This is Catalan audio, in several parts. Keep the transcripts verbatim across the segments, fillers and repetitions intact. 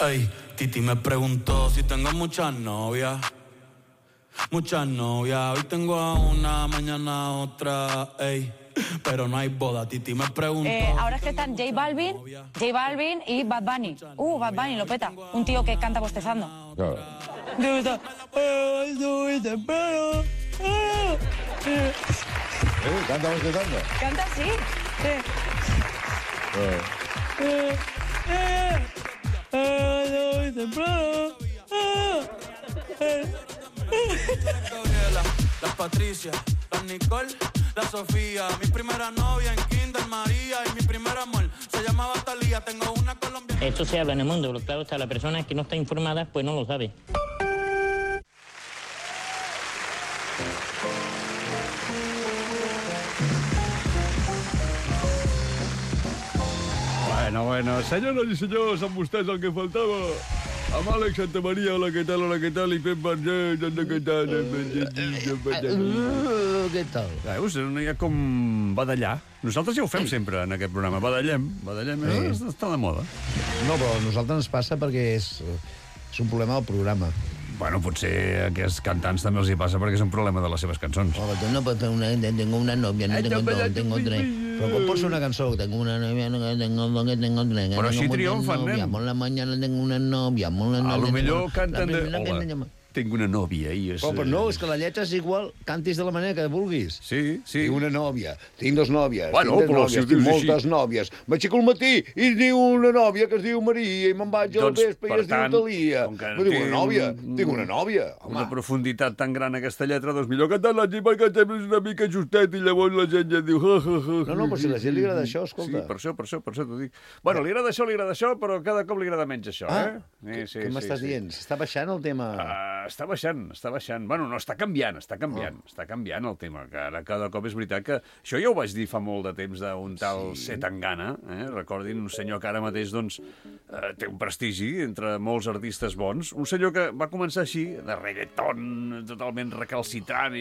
Ey, Titi me preguntó si tengo muchas novias. Muchas novias, hoy tengo a una, mañana a otra, ey. Pero no hay boda, Titi me preguntó. Eh, ahora es que están J Balvin, J Balvin y Bad Bunny. Uh, Bad Bunny lo peta. Un tío que canta bostezando. Claro. ¿Eh? ¿Canta bostezando? Canta así. Eh. Eh. Eh, eh, eh, eh, Gabriela, las Patricia, las Nicole, la Sofía. Mi primera novia en Kinder María y mi primer amor se llamaba Talía. Tengo una colombiana. Esto se habla en el mundo, pero claro está, la persona que no está informada pues no lo sabe. Bueno, bueno, senyores i senyors, amb vostès el que faltava. Amb Àlex Santamaria, hola, què tal, hola, què tal, i Pep Vergés, hola, què tal, Què tal? Veus, no hi ha com badallar. Nosaltres ja ho fem sempre en aquest programa, badallem, badallem, sí. Està de moda. No, però a nosaltres ens passa perquè és, és un problema del programa. Bueno, potser a aquests cantants també els hi passa perquè és un problema de les seves cançons. Oh, no, tengo una, tengo una novia, no tengo dos, tengo tres. Però com pots fer una cançó? Tengo una novia, no tengo dos, tengo tres. Però així triomfen, nen. Por la mañana tengo una novia. A lo millor canten de... Hola, tengo una novia i és... Oh, però no, és que la lletra és igual, cantis de la manera que vulguis. Sí, sí. Tinc una nòvia, tinc dos nòvies, bueno, tinc tres nòvies, si tinc moltes així... nòvies. M'aixeco al matí i diu una nòvia que es diu Maria i me'n vaig al doncs, vespre i es tant, diu Talia. Me diu una nòvia, un... tinc una nòvia. Home. Una profunditat tan gran aquesta lletra, doncs millor cantar la gent perquè és una mica justet i llavors la gent ja diu... No, no, però si a la gent li agrada això, escolta. Sí, per això, per això, per això t'ho dic. Bueno, li agrada això, li agrada això, però cada cop li agrada menys això, ah, eh? Sí, sí, què m'estàs sí, dient? Està baixant el tema? Uh, està baixant, està baixant. Bueno, no, està canviant, està canviant, oh. està canviant el tema, que ara cada cop és veritat que... Això ja ho vaig dir fa molt de temps d'un tal sí. Zetangana, eh? Recordin, un senyor que ara mateix, doncs, eh, té un prestigi entre molts artistes bons, un senyor que va començar així, de reggaeton, totalment recalcitrant, i...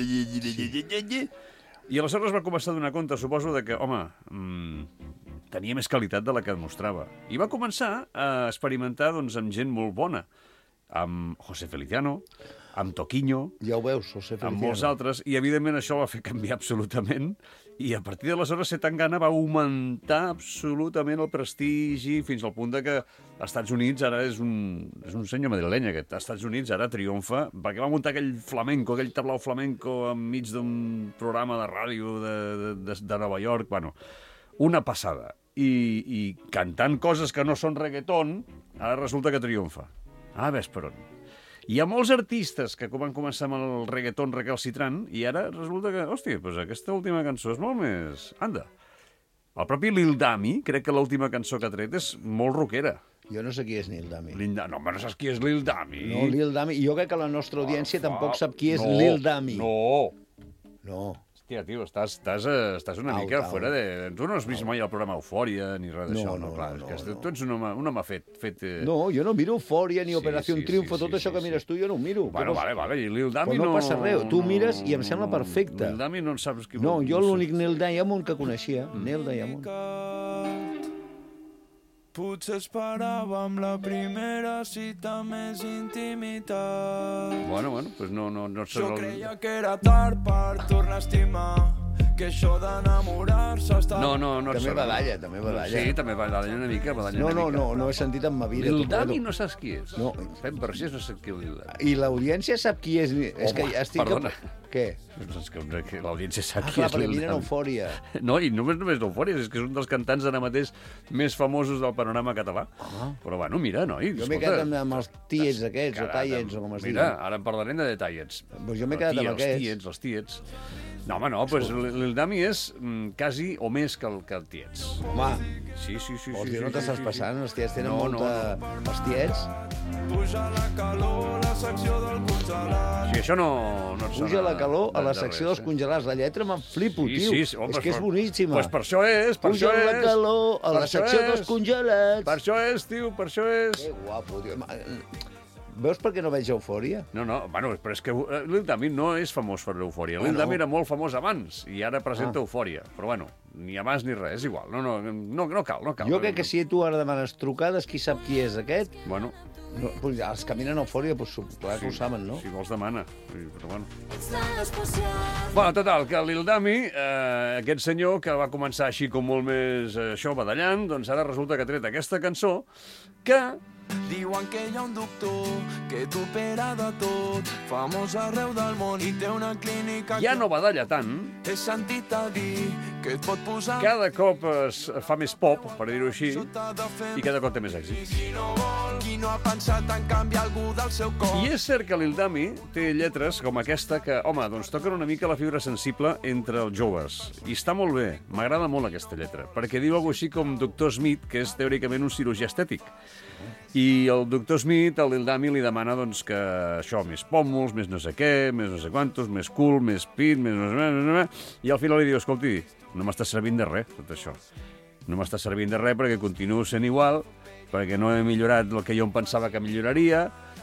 I aleshores va començar a donar compte, suposo, de que, home, mmm, tenia més qualitat de la que demostrava. I va començar a experimentar, doncs, amb gent molt bona, amb José Feliciano, amb Toquinho, ja ho veus, José Feliciano, amb molts altres, i evidentment això va fer canviar absolutament, i a partir d'aleshores Zetangana va augmentar absolutament el prestigi fins al punt de que als Estats Units ara és un, és un senyor madrileny aquest, als Estats Units ara triomfa perquè va muntar aquell flamenco, aquell tablau flamenco enmig d'un programa de ràdio de, de, de Nova York, bueno, una passada. I, i cantant coses que no són reggaeton, ara resulta que triomfa. Ah, ves per on. Hi ha molts artistes que van començar amb el reggaeton recalcitrant i ara resulta que, hòstia, doncs aquesta última cançó és molt més... Anda. El propi Lil Dami, crec que l'última cançó que ha tret és molt rockera. Jo no sé qui és Lil Dami. Lil Dami. No, home, no saps qui és Lil Dami? No, Lil Dami. Jo crec que la nostra audiència Arfa. tampoc sap qui és no, Lil Dami. No. No. Hòstia, tio, estàs, estàs, estàs una au, mica au. fora de... Tu no has vist au. mai el programa Eufòria ni res d'això, no, no, clar. no, És que no. tu ets un home, un home fet... fet eh... No, jo no miro Eufòria ni Sí, Operació sí, Triunfo, sí, tot sí, això sí, que mires sí. tu jo no ho miro. Bueno, Però vale, vale, i Lil Dami no... no... no passa res, tu mires i em sembla perfecte. Lil Dami no en saps qui... No, jo l'únic Neil Diamond que coneixia, mm. Neil Diamond. Potser esperàvem la primera cita més intimitat. Bueno, bueno, pues no... no, no jo creia que era tard per tornar a estimar, que això d'enamorar-se està... No, no, no... També badalla, també badalla. Sí, també badalla una mica, badalla no, una no, mica. No, no he sentit en ma vida. Lil Dami no saps qui és. No. Fem per si no sap qui és Lil Dami. I l'audiència sap qui és... És Home, que estic... perdona. Què? És que, que l'audiència sap Ah, qui clar, és perquè Lil miren Dami. Eufòria. No, i només només d'Eufòria, és que és un dels cantants ara mateix més famosos del panorama català. Ah. Però bueno, mira, noi, Jo m'he quedat amb, amb els tiets aquests, o tallets, o com es diu. Mira, ara en parlarem de detallets. Pues jo m'he quedat amb aquests. Els tiets, els tiets. No, home, no, doncs Lil Dami és mm, quasi o més que el, que el tiets. Home, Sí, sí, sí. vols sí, dir, no sí, t'estàs sí, passant? Els tiets tenen No, no, molta... Els tiets? Puja la calor, la secció del congelat. Sí, això no, no et sona Puja la calor a de- la de secció res, dels eh? congelats. La lletra me'n flipo, Sí, tio. sí, sí, home, és que és per- boníssima. Pues per això és, per Puja això és. la calor a Per la això secció és. dels congelats. Per això és, tio, per això és. Que guapo, tio. veus per què no veig Eufòria? No, no, bueno, però és que eh, Lil Dami no és famós per l'Eufòria. Lil Ah, no. Dami era molt famós abans i ara presenta Ah. Eufòria. Però bueno, ni abans ni res, és igual. No, no, no, no cal, no cal. Jo crec que si tu ara demanes trucades, qui sap qui és aquest? Bueno, No, pues, els que miren Eufòria, pues, clar que ho saben, no? si vols demana. Sí, però bueno. Bueno, total, que Lil Dami, eh, aquest senyor que va començar així com molt més eh, això, badallant, doncs ara resulta que ha tret aquesta cançó que... Diuen que hi ha un doctor que t'opera de tot, famós arreu del món i té una clínica... ja no badalla tant, He sentit a dir que et pot posar... cada cop es fa més pop, per dir-ho així, T'ha de fer... i cada cop té més èxit. Qui no vol, qui no ha pensat en canviar algú del seu cor. I és cert que Lil Dami té lletres com aquesta que, home, doncs toquen una mica la fibra sensible entre els joves. I està molt bé, m'agrada molt aquesta lletra, perquè diu alguna així com doctor Smith, que és teòricament un cirurgià estètic. I el doctor Smith, al Lil Dami, li demana doncs, que això, més pòmuls, més no sé què, més no sé quantos, més cul, més pit, més no sé què, no sé què, i al final li diu, escolti, no m'està servint de res, tot això. No m'està servint de res perquè continuo sent igual, perquè no he millorat el que jo em pensava que milloraria,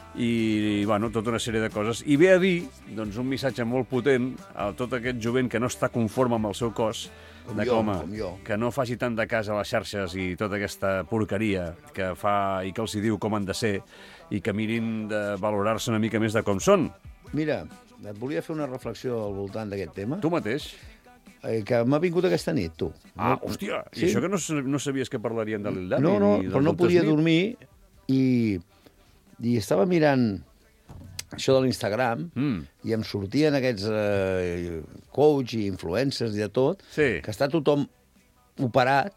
i, bueno, tota una sèrie de coses. I ve a dir, doncs, un missatge molt potent a tot aquest jovent que no està conforme amb el seu cos, Com de jo, com, com jo. que no faci tant de cas a les xarxes i tota aquesta porqueria que fa i que els hi diu com han de ser i que mirin de valorar-se una mica més de com són. Mira, et volia fer una reflexió al voltant d'aquest tema, Tu mateix? eh, que m'ha vingut aquesta nit, tu. Ah, No- hòstia, Sí? i això que no, s- no sabies que parlarien de Lil Dami? No, no, ni del però no doctor podia Smith? dormir i, i estava mirant això de l'Instagram Mm. i em sortien aquests eh, coach i influencers i de tot, Sí. que està tothom operat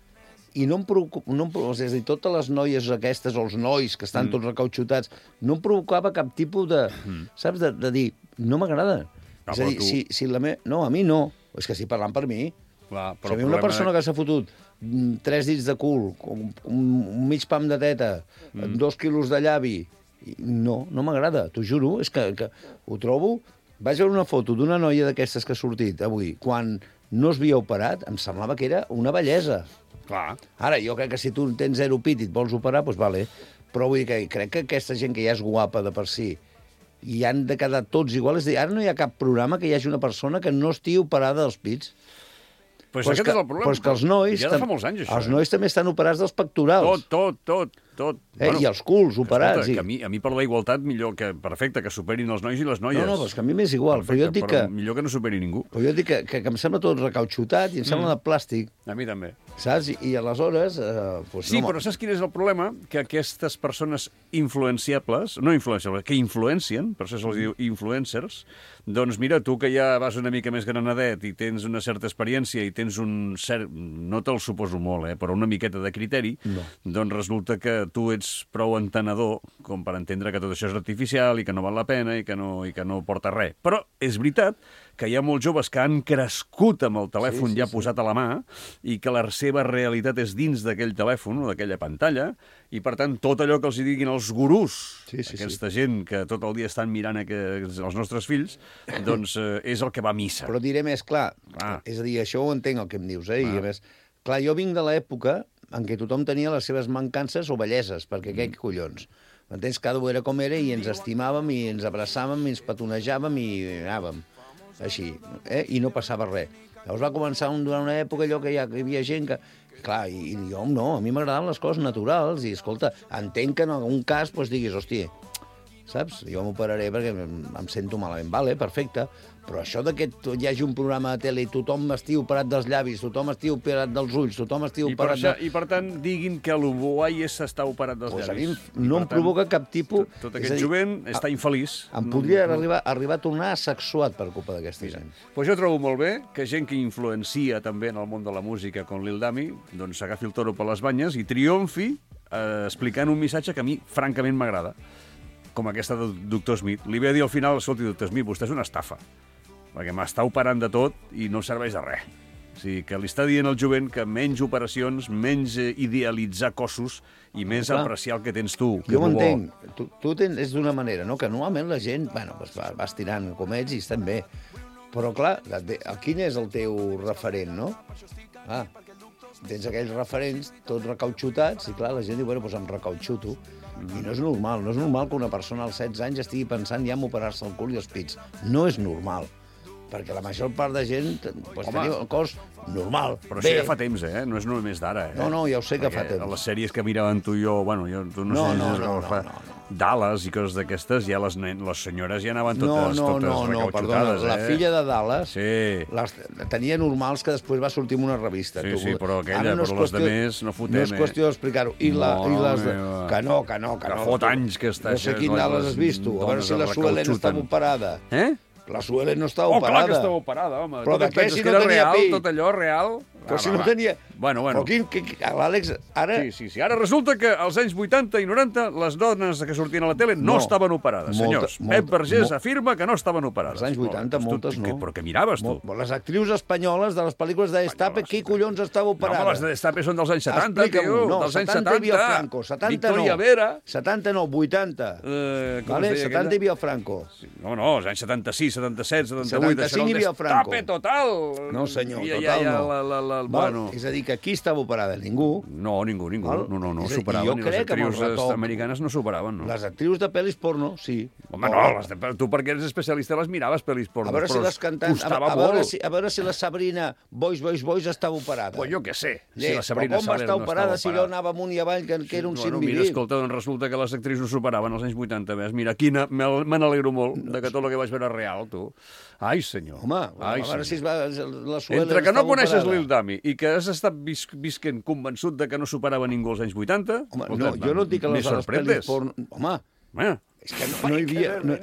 i no em preocupa, no em, preocupa- és a dir, totes les noies aquestes, o els nois que estan mm. tots recauxutats, no em provocava cap tipus de, mm. saps, de, de dir, no m'agrada. Ah, és a però dir, tu- si, si la me... no, a mi no, és que estic parlant per mi. Clar, Però si a mi una persona que s'ha fotut mm, tres dits de cul, un, un mig pam de teta, mm. dos quilos de llavi, i no, no m'agrada, t'ho juro, és que, que ho trobo... Vaig veure una foto d'una noia d'aquestes que ha sortit avui, quan no es havia operat, em semblava que era una bellesa. Clar. Ara, jo crec que si tu tens zero pit i et vols operar, doncs vale. Però vull dir que crec que aquesta gent que ja és guapa de per si i han de quedar tots iguals, és a dir, ara no hi ha cap programa que hi hagi una persona que no estigui operada dels pits. Pues Però és aquest que, és el problema. però és que els nois... Ja de fa tam- molts anys, això. Els eh? nois també estan operats dels pectorals. Tot, tot, tot, tot. Eh? I els culs operats. Escolta, i... que a, mi, a mi per la igualtat millor que perfecte, que superin els nois i les noies. No, no, però és que a mi m'és igual. Perfecte, però jo et dic però que, millor que no superi ningú. però jo et dic que, que, que em sembla tot recauxutat i em sembla de plàstic, A mi també. saps? I, i aleshores... Eh, doncs Sí, no, però saps quin és el problema? Que aquestes persones influenciables, no influenciables, que influencien, per això se'ls diu influencers, doncs mira, tu que ja vas una mica més granadet i tens una certa experiència i tens un cert... No te'l suposo molt, eh, però una miqueta de criteri, No. doncs resulta que tu ets prou entenedor com per entendre que tot això és artificial i que no val la pena i que no, i que no porta res. Però és veritat que hi ha molts joves que han crescut amb el telèfon Sí, sí, ja sí. posat a la mà i que la seva realitat és dins d'aquell telèfon o d'aquella pantalla i, per tant, tot allò que els hi diguin els gurús, Sí, sí, aquesta gent que tot el dia estan mirant aquests, els nostres fills, doncs eh, és el que va a missa. Però diré més clar. Ah. És a dir, això ho entenc el que em dius, eh? I Ah. a més, clar, jo vinc de l'època en què tothom tenia les seves mancances o belleses, perquè què Mm. collons? M'entens? Cada un era com era i ens estimàvem i ens abraçàvem i ens petonejàvem i anàvem així, eh? I no passava res. Llavors va començar un, durant una època allò que hi, ha, que hi havia gent que... Clar, i, i jo no, a mi m'agradaven les coses naturals i, escolta, entenc que en algun cas doncs, diguis, hòstia, saps? Jo m'operaré perquè em, em sento malament. Vale, perfecte. Però això de que tu- hi hagi un programa de tele i tothom estigui operat dels llavis, tothom estigui operat dels ulls, tothom estigui I per, operat... això, de... I, per tant, diguin que l'Uruguai està operat dels Pues a mi llavis. em- no I, em per tant, provoca cap tipus... Tot, tot és aquest a dir, jovent està infeliç. Em No- podria no- arribar, arribar a tornar asexuat per culpa d'aquesta gent. Pues jo trobo molt bé que gent que influencia també en el món de la música com Lil Dami doncs s'agafi el toro per les banyes i triomfi eh, explicant un missatge que a mi francament m'agrada, com aquesta del doctor Smith. Li ve a dir al final, escolti, doctor Smith, vostè és una estafa, perquè m'està operant de tot i no serveix de res. O sigui, que li està dient al jovent que menys operacions, menys eh, idealitzar cossos i més Clar. apreciar el que tens tu. que Jo ho és lo bo. entenc. Tu, tu tens, és d'una manera, no? Que normalment la gent, bueno, doncs va, vas tirant com ets i estan bé. Però, clar, de- quin és el teu referent, no? Ah, tens aquells referents tots recauxutats i, clar, la gent diu, bueno, doncs em recauxuto. I no és normal, no és normal que una persona als setze anys estigui pensant ja en operar-se el cul i els pits. No és normal. Perquè la major part de gent pues, tenim el cos normal, Però bé. això ja fa temps, eh? No és només d'ara, eh? No, no, ja ho sé que Perquè fa temps. a les sèries que miràvem tu i jo, bueno, jo, tu no, No, sé... no, si no, fa- no, no, no. Dallas i coses d'aquestes, ja les, nen- les senyores ja anaven No, totes, no, totes no, no, perdona, recauxutades, la eh? filla de Dallas Sí. les tenia normals que després va sortir en una revista. Sí, tu. sí, però aquella, Ara no és però les qüestió- demés no fotem, No és qüestió d'explicar-ho. I, la, No, i les... De... meva. Que no, que no, que Que no. fot anys que està No sé això, quin les- Dallas les has vist tu. A veure dones si la es Suelen estava recauxuten. operada. Eh? La Suelen no estava Oh, operada. clar que estava operada, home. Però Tu de què què penses, si que no era tenia real, pit? tot allò real? Però Va, si va, no va. tenia... Bueno, bueno. Però quin, quin, l'Àlex, ara... Sí, sí, sí. Ara resulta que als anys vuitanta i noranta les dones que sortien a la tele no, No. estaven operades, Molta- senyors. molta- Pep Vergés mo- afirma que no estaven operades. Als anys vuitanta, Però, moltes tu, no. què- Però què miraves, tu? Mo- Les actrius espanyoles de les pel·lícules de Destape, qui collons estava No, operada? home, les de Destape són dels anys setanta, Explica-m'ho. tio. No, dels anys setanta hi havia setanta. Franco, setanta Victoria no. Vera. setanta no, vuitanta. Eh, com Vale? es deia setanta hi aquella? havia Franco. No, no, els anys setanta-sis, setanta-set, setanta-vuit... setanta-cinc hi havia Franco. Destape total! No, senyor, I, total ja, ja, no. La, la, la, Val? bueno. És a dir, que qui estava operada? Ningú. No, ningú, ningú. Val? No, no, no, És a dir, superaven. jo I les crec que amb el actrius retoc- americanes no superaven, no. Les actrius de pel·lis porno, sí. Home, no, les de, tu perquè eres especialista les miraves pel·lis porno. A veure si però les cantants... A, Costava a, veure molt. si, a veure si la Sabrina Boys, Boys, Boys estava operada. Pues jo què sé, si Eh, la Sabrina però com va Saler estar no operada estava si allò anava amunt i avall, que, que era un bueno, cirmirí? mira, escolta, doncs resulta que les actrius no superaven als anys vuitanta, ves? Mira, quina, me me n'alegro molt de que tot el que vaig veure és real, tu. Ai, senyor. Home, Ai, a veure si es senyor. va, la Suelen Entre que no estava coneixes operada. Lil Dami i que has estat vis visquent convençut de que no superava ningú als anys vuitanta... Home, escolta, no, jo no et dic que me les, les pel·lis sorprendes. porno... Home, Home, és que no, no hi havia... No...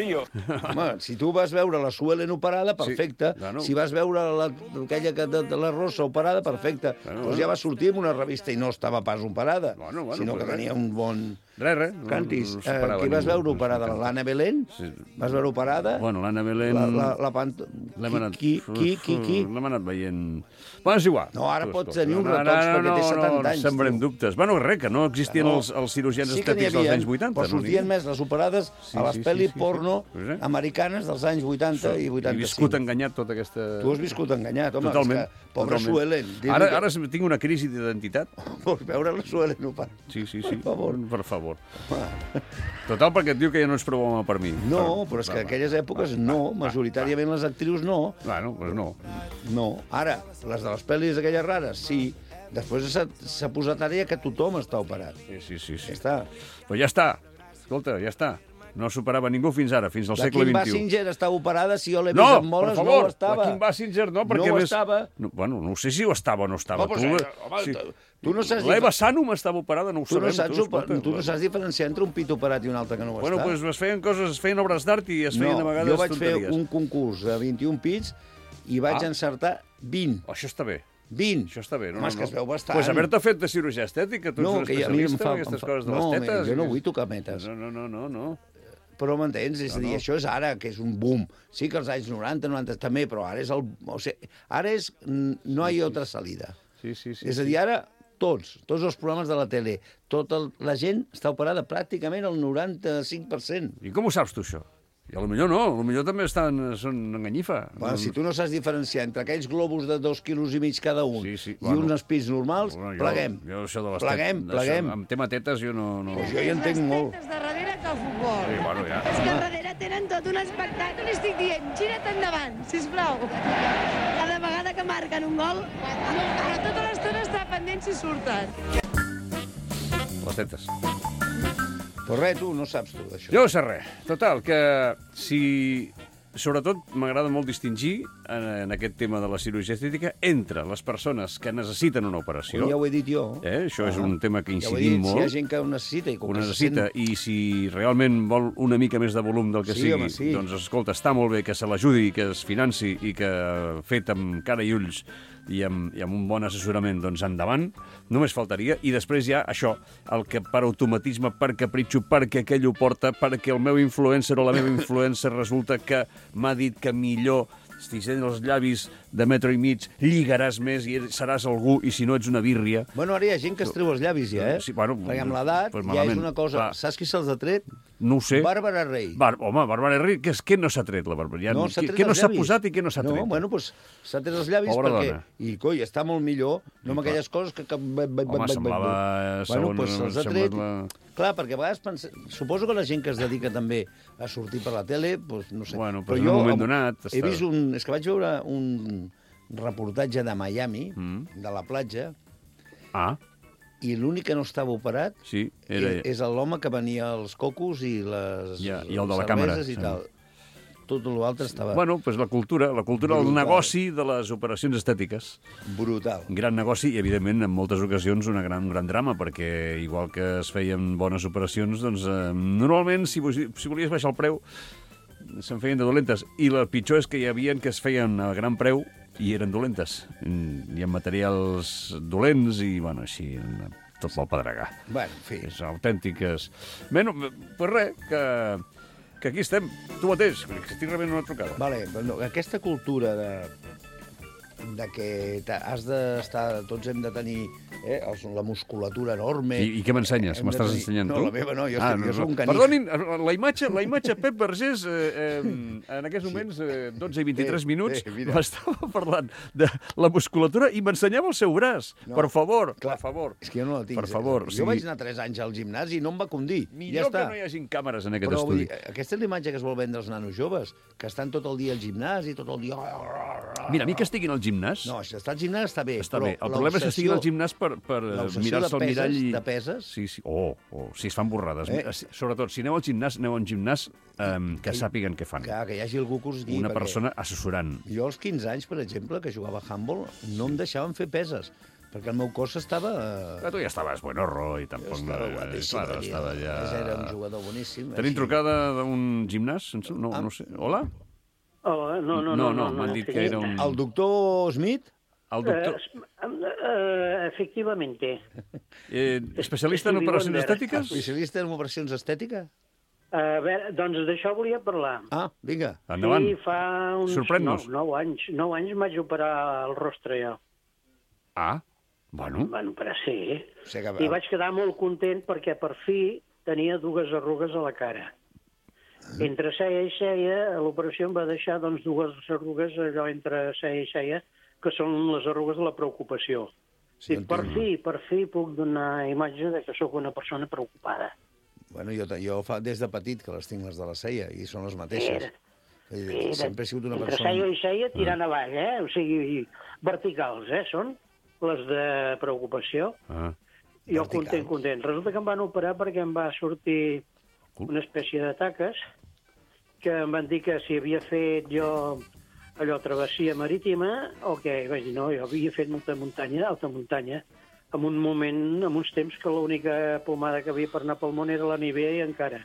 Home, si tu vas veure la Suelen operada, perfecte. Sí, claro. Si vas veure la, aquella que de, de la Rosa operada, perfecte. Bueno, Doncs ja va sortir en una revista i no estava pas operada, Bueno, bueno, sinó pues que res. tenia un bon... Res, res. no- Cantis, no eh, superava qui vas ningú, veure no operada? superava. L'Anna Belén? Sí. Vas veure operada? Bueno, l'Anna Belén... La, la, la pant... L'hem anat... Qui, qui, qui, qui? L'hem anat veient... Bueno, és igual. No, ara Tu, pots escolta, tenir un no, retox ara perquè té no, setanta no, anys, sembrem tio. dubtes. Bueno, res, que no existien Que no. els, els cirurgians Sí que n'hi estètics dels havia, anys vuitanta. però no n'hi sortien havia. més les operades Sí, a les sí, sí, pel·li sí, sí. porno Pues, eh? americanes dels anys vuitanta i He vuitanta-cinc. viscut enganyat tota aquesta... Tu has viscut enganyat, home. Totalment. És que, pobre totalment. Suelen. dir-li Ara, que- ara tinc una crisi d'identitat. Vols veure la Suelen operada? Sí, sí, sí. Per favor. Per favor. Total, perquè et diu que ja no és prou home per mi. No, Per- però és que va, en aquelles èpoques no, majoritàriament les actrius no. Bueno, doncs no. No. Ara, les de les pel·lis aquelles rares, sí. Després s'ha s'ha posat ara ja que tothom està operat. Sí, sí, sí. sí. Ja està. Però ja està. Escolta, ja està. No superava ningú fins ara, fins al La segle Kim vint-i-u. Basinger estava operada, si jo l'he vist No, amb moles, per favor, no ho estava. la Kim Basinger no, perquè... No ho a més- estava. No, bueno, no sé si ho estava o no estava. Home, tu, però, eh, home, sí. tu no saps L'Eva difer- Sanum estava operada, no ho Tu no, sabem. saps, escolta. tu no saps diferenciar entre un pit operat i un altre que no ho Bueno, està. doncs es feien coses, es feien obres d'art i es feien no, a vegades jo vaig tonteries. fer un concurs de vint-i-un pits i vaig Ah. encertar vint. Oh, això està bé. vint. Això està bé. No, Home, no, és que no. es veu bastant. Pues haver-te fet de cirurgia estètica, tu No, ets un que a mi em especialista fa... en aquestes em fa- coses de no, les tetes. jo no i- vull tocar metes. No, no, no, no, no. Però m'entens? És a dir, no. això és ara, que és un boom. Sí que els anys noranta, noranta també, però ara és el... O sigui, ara és... No hi ha altra salida. Sí, sí, sí. És a dir, ara tots, tots els programes de la tele, tota el, la gent està operada pràcticament el noranta-cinc per cent. I com ho saps tu, això? I a lo millor no, a lo millor també estan, són enganyifa. Bueno, si tu no saps diferenciar entre aquells globus de dos quilos i mig cada un Sí, sí, i bueno. uns espits normals, Bueno, jo, pleguem. Jo això de les Pleguem, tetes, pleguem. Això, amb tema tetes jo no... no... Pues jo hi entenc molt. Més de darrere que el futbol. Sí, bueno, ja. És que al darrere tenen tot un espectacle. Li estic dient, gira't endavant, sisplau. Cada vegada que marquen un gol, no, però tota l'estona està pendent si surten. Les tetes. Però res, tu no saps tu d'això. Jo no sé res. Total, que si... Sobretot m'agrada molt distingir en, en aquest tema de la cirurgia estètica entre les persones que necessiten una operació. Ja ho he dit jo. Eh? Això és un tema que Ja ho he incidim dit, molt. si hi ha gent que ho necessita i Ho com que se necessita, sent... i si realment vol una mica més de volum del que Sí, sigui, home, sí. doncs escolta, està molt bé que se l'ajudi, que es financi i que fet amb cara i ulls i amb, i amb un bon assessorament, doncs endavant, només faltaria. I després ja això, el que per automatisme, per capritxo, perquè aquell ho porta, perquè el meu influencer o la meva influencer resulta que m'ha dit que millor si tens els llavis de metro i mig, lligaràs més i seràs algú, i si no ets una bírria... Bueno, ara hi ha gent que es treu els llavis, ja, eh? Sí, bueno, Perquè amb l'edat pues ja és malament. una cosa... Clar. Saps qui se'ls ha tret? No ho sé. Bàrbara Rey. Bar home, Bàrbara Rey, què, és, què no s'ha tret, la Bàrbara? Ja, No, s'ha què, tret què no els s'ha llavis. posat i què no s'ha tret? No, bueno, doncs s'ha tret els llavis Pobra perquè... dona. I, coi, està molt millor, no amb aquelles coses que... que... Home, semblava... Bueno, doncs se'ls ha sembla tret... la- Clar, perquè a vegades pensa... suposo que la gent que es dedica també a sortir per la tele, doncs no sé. Bueno, però en un moment donat... He vist un... És que vaig veure un reportatge de Miami, Mm. de la platja, Ah, i l'únic que no estava operat sí, era... és, és l'home que venia als cocos i les Ja, i el de la càmera, cerveses i sí. tal. Tot l'altre estava Bueno, doncs la cultura, la cultura del Brutal. negoci de les operacions estètiques. brutal. Gran negoci i, evidentment, en moltes ocasions una gran, un gran drama, perquè igual que es feien bones operacions, doncs eh, normalment, si, si volies baixar el preu, se'n feien de dolentes. I el pitjor és que hi havia que es feien a gran preu i eren dolentes. I amb materials dolents i, bueno, així, tot pel pedregar. Bueno, en fi. És autèntiques... Bé, no, pues res, que, que aquí estem. Tu mateix, que estic rebent una trucada. Vale, però aquesta cultura de, de que t'ha- has d'estar... Tots hem de tenir eh, els- la musculatura enorme. I, i què m'ensenyes? Hem de M'estàs tenir- ensenyant no, tu? la meva no, jo, estic, jo soc un canich. Perdonin, la imatge, la imatge Pep Vergés, eh, eh, en aquests moments, eh, dotze i vint-i-tres Eh, minuts, eh, mira. m'estava parlant de la musculatura i m'ensenyava el seu braç. No, per favor, clar, per favor. És que jo no la tinc. Per favor, Jo o sigui- vaig anar tres anys al gimnàs i no em va condir. Millor ja està. que no hi hagin càmeres en aquest Però vull estudi. dir, aquesta és la imatge que es vol vendre als nanos joves, que estan tot el dia al gimnàs i tot el dia... Mira, a mi que estiguin al gimnàs... No, si està al gimnàs està bé. Està però bé. El problema és que estiguin al gimnàs per, per eh, l'obsessió mirar-se de al mirall peses, i... de peses. Sí, sí. Oh, oh, si es fan borrades. Eh? Eh? Sobretot, si aneu al gimnàs, aneu a un gimnàs eh, que sàpiguen què fan. Que, que hi hagi algú que us guiï. Una perquè persona assessorant. Jo als quinze anys, per exemple, que jugava a handball, no em deixaven fer peses, perquè el meu cos estava... Que tu ja estaves buenorro i Jo tampoc... estava eh, guapíssim. Claro, allí, estava ja... ja... Era un jugador boníssim. Tenim així. trucada d'un gimnàs? No, Ah. no sé. Hola? Hola, no, no, No, no. no, m'han dit que era un... El doctor Smith? El doctor... Eh, eh, efectivamente. Eh, especialista en Stevie operacions Wonder. estètiques? Especialista en operacions estètiques? A veure, doncs d'això volia parlar. Ah, vinga. Endavant. Sí, fa uns Sorprèn-nos. nou, nou anys. Nou anys em vaig operar el rostre jo. Ah, bueno. Bueno, per a ser. O sigui que... I vaig quedar molt content perquè per fi tenia dues arrugues a la cara. Entre ceia i ceia, l'operació em va deixar doncs, dues arrugues allò entre ceia i ceia, que són les arrugues de la preocupació. Sí, I per entenc. fi, per fi puc donar imatge de que sóc una persona preocupada. Bueno, jo, jo fa des de petit que les tinc, les de la ceia, i són les mateixes. Era. Vull dir, Sempre he sigut una Entre persona... ceia i ceia tirant avall, eh? O sigui, verticals, eh? Són les de preocupació. Ah. Jo Verticals. content, content. Resulta que em van operar perquè em va sortir Cool. una espècie de taques que em van dir que si havia fet jo allò, travessia marítima o què. Vaig dir, no, jo havia fet molta muntanya, alta muntanya, en un moment, en uns temps que l'única pomada que havia per anar pel món era la Nivea i encara.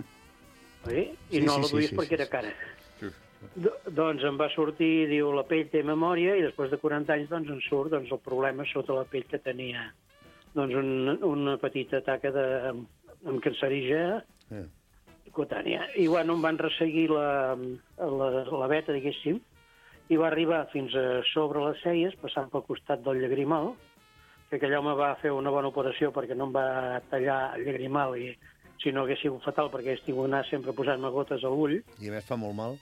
Oi? I Sí, no sí, la sí, duies sí, perquè sí, era cara. Do, doncs em va sortir, diu, la pell té memòria, i després de quaranta anys doncs em surt doncs, el problema sota la pell que tenia doncs, un, una petita taca de, amb cancerígena Eh. cutània. I bueno, em van resseguir la, la, la veta, diguéssim, i va arribar fins a sobre les celles, passant pel costat del llagrimal, que aquell home va fer una bona operació perquè no em va tallar el llagrimal, i si no hagués sigut fatal perquè hagués tingut anar sempre posant-me gotes a l'ull, I a més fa molt mal.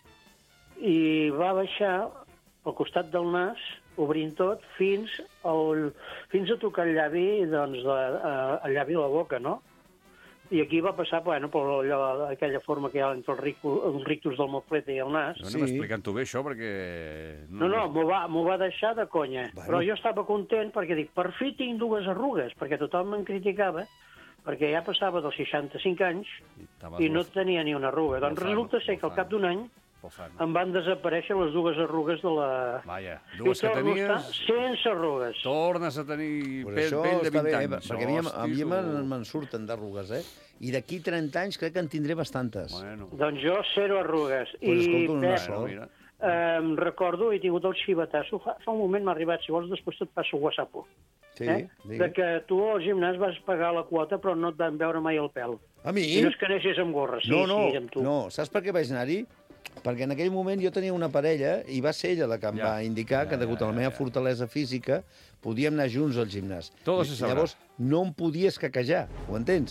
i va baixar al costat del nas, obrint tot, fins, al, fins a tocar el llavi, doncs, de, a, el llavi a la boca, no? I aquí va passar, bueno, per allò, aquella forma que hi ha entre el rictus, el rictus del moflete i el nas. No Sí. anem explicant-ho bé, això, perquè... No, no, m'ho va, m'ho va deixar de conya. Bueno. Però jo estava content perquè dic, per fi tinc dues arrugues, perquè tothom me'n criticava, perquè ja passava dels seixanta-cinc anys i no tenia ni una arruga. Doncs Molt resulta fan, ser que al molt cap d'un any Pofant. em van desaparèixer les dues arrugues de la... Vaja, I dues que torno a tenies, estar sense arrugues. tornes a tenir Pues pell, això pell de està vint bé, eh? anys. perquè a mi, a mi Hostis, me'n tu. me'n surten d'arrugues, eh? I d'aquí trenta anys crec que en tindré bastantes. Bueno, Doncs jo, zero arrugues. Pues I, escolta, una Pep, sola. mira. eh, recordo, he tingut el xivatasso, fa, fa un moment m'ha arribat, si vols després et passo WhatsApp. Sí, Eh? digues. De que tu al gimnàs vas pagar la quota però no et van veure mai el pèl. A mi? I no és que anessis amb gorra, sí, no, no, sí, amb tu. no. Saps per què vaig anar-hi? Perquè en aquell moment jo tenia una parella i va ser ella la que em Ja. va indicar Ja, que, degut a la ja, meva ja. fortalesa física, podíem anar junts al gimnàs. Todo I se sabrà. Llavors, no em podia escaquejar, ho entens?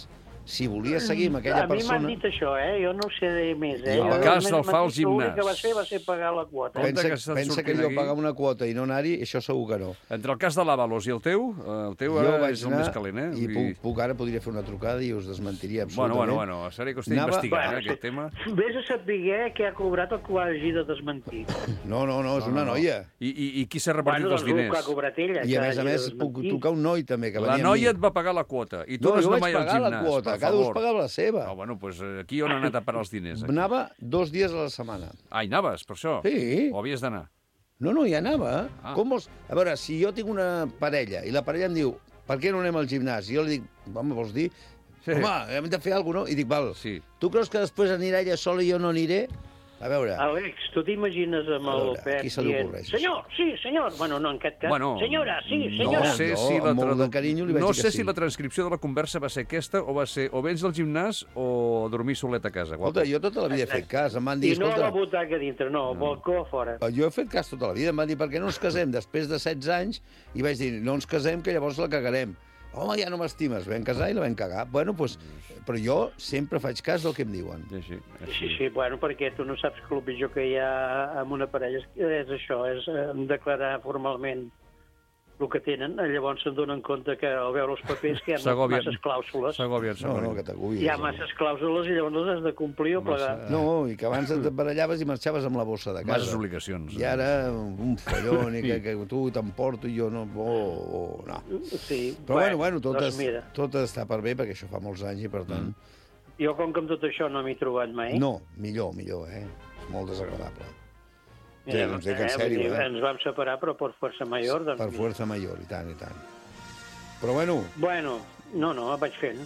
si volia seguir amb aquella A mi persona... m'han dit això, eh? Jo no sé més, eh? El Jo cas només del m'han fals dit que l'únic gimnàs. que va fer va ser pagar la quota. Compte Pensa, que estan pensa que sortint jo aquí. pagar una quota i no anar-hi, això segur que no. Entre el cas de l'Avalos i el teu, el teu Jo ara vaig és el anar més calent, eh? i Vull puc, dir- puc, ara podria fer una trucada i us desmentiria Bueno, absolutament. bueno, bueno, a sèrie que estic Anava- investigant, Bueno, eh, aquest tema. Vés a saber què ha cobrat el que ho hagi de desmentir. No, no, no, és No, una no, no. noia. I, i, I qui s'ha repartit Bueno, els doncs el diners? que ha cobrat ella. I a que més a hagi de més puc desmentir. tocar un noi també, que La venia noia et amb mi. va pagar la quota i tu No, no has jo anat vaig mai al pagar la gimnàs, quota, per cada un es favor. pagava la seva. Ah, bueno, doncs pues, aquí on ha anat a parar els diners? Aquí? Anava dos dies a la setmana. Ah, hi anaves, per això? Sí. O havies d'anar? No, no, hi anava. Ah. Com vols... A veure, si jo tinc una parella i la parella em diu per què no anem al gimnàs? I jo li dic, home, vols dir? Sí. Home, hem de fer alguna cosa, no? I dic, val, Sí. tu creus que després anirà ella sola i jo no aniré? A veure, Àlex, tu t'imagines amb A el veure, a Pep qui se li dient ocorreix senyor, sí, senyor. Bueno, no, en aquest cas. Bueno, senyora, sí, No senyora. sé, Jo, si la amb molt tradu- de carinyo, li vaig no dir que sé sí. si la transcripció de la conversa va ser aquesta o va ser o vens al gimnàs o dormir solet a casa. Guapo. escolta, jo tota la vida he fet cas. Em van dir, I no a la escolta, butaca dintre, no, al balcó a fora. jo he fet cas tota la vida. Em van dir, per què no ens casem després de setze anys? I vaig dir, no ens casem, que llavors la cagarem. Home, ja no m'estimes. Vam casar i la vam cagar. Bueno, doncs, però jo sempre faig cas del que em diuen. I així, així. Sí, sí, bueno, perquè tu no saps que el pitjor que hi ha amb una parella és, és això, és eh, declarar formalment el que tenen. Llavors se'n donen compte que al veure els papers que hi ha S'agobien. masses clàusules. S'agobien, No, s'agobien. no, que t'aguis. Hi ha masses clàusules i llavors les has de complir o plegar. No, i que abans et barallaves i marxaves amb la bossa de casa. Masses obligacions. I ara un follon i que, que tu t'emporto i jo no... Oh, oh, no. Sí, Però bueno, bueno, tot, doncs és, mira, tot està per bé, perquè això fa molts anys i per tant... jo com que amb tot això no m'he trobat mai... No, millor, millor, eh? És molt desagradable. Mira, Ja, doncs dic en vull sèrio, dir, eh? Ens vam separar, però per força major. Doncs, Per fuerza major, i tant, i tant. Però bueno, Bueno, no, no, vaig fent.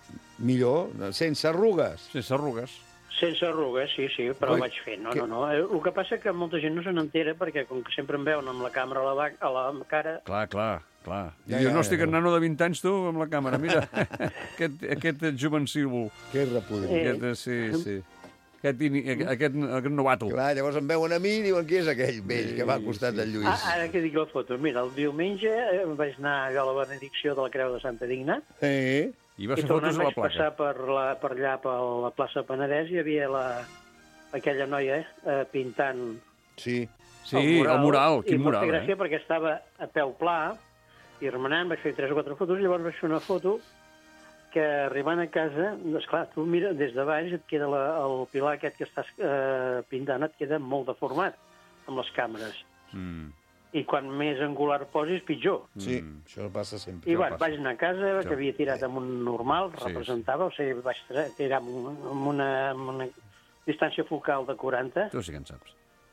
millor, sense arrugues. Sense arrugues. Sense arrugues, sí, sí, però Ui, vaig fent. No, que- no, no. Eh, El que passa és que molta gent no se n'entera perquè com que sempre em veuen amb la càmera a la, va- a la cara... Clar, clar, clar. Ja, I jo ja, no estic ja. en nano de vint anys, tu, amb la càmera. Mira, aquest, aquest jovencíol. Que repudi. Eh, Aquest, eh, sí, sí. Aquest, ini- aquest, aquest novato. Clar, llavors em veuen a mi i diuen qui és aquell vell que va al costat del Lluís. Ah, ara que dic la foto, mira, el diumenge eh, vaig anar allò a la benedicció de la Creu de Santa Digna Eh? I va i fer tornant fotos a la vaig passar placa. per, la, per allà, per la plaça Penedès, hi havia la, aquella noia eh, pintant Sí. Sí, el mural, i quin em va mural, fer gràcia eh? perquè estava a peu pla i remenant vaig fer tres o quatre fotos i llavors vaig fer una foto que arribant a casa, esclar, tu mira, des de baix et queda la, el pilar aquest que estàs eh, pintant et queda molt deformat amb les càmeres. Mm. I quan més angular posis, pitjor. Sí, això passa sempre. I bueno, passa. vaig anar a casa, Això. que havia tirat amb un normal, Sí, representava, o sigui, vaig tirar amb, un, amb, una, amb una distància focal de quaranta, Tu sí que en saps.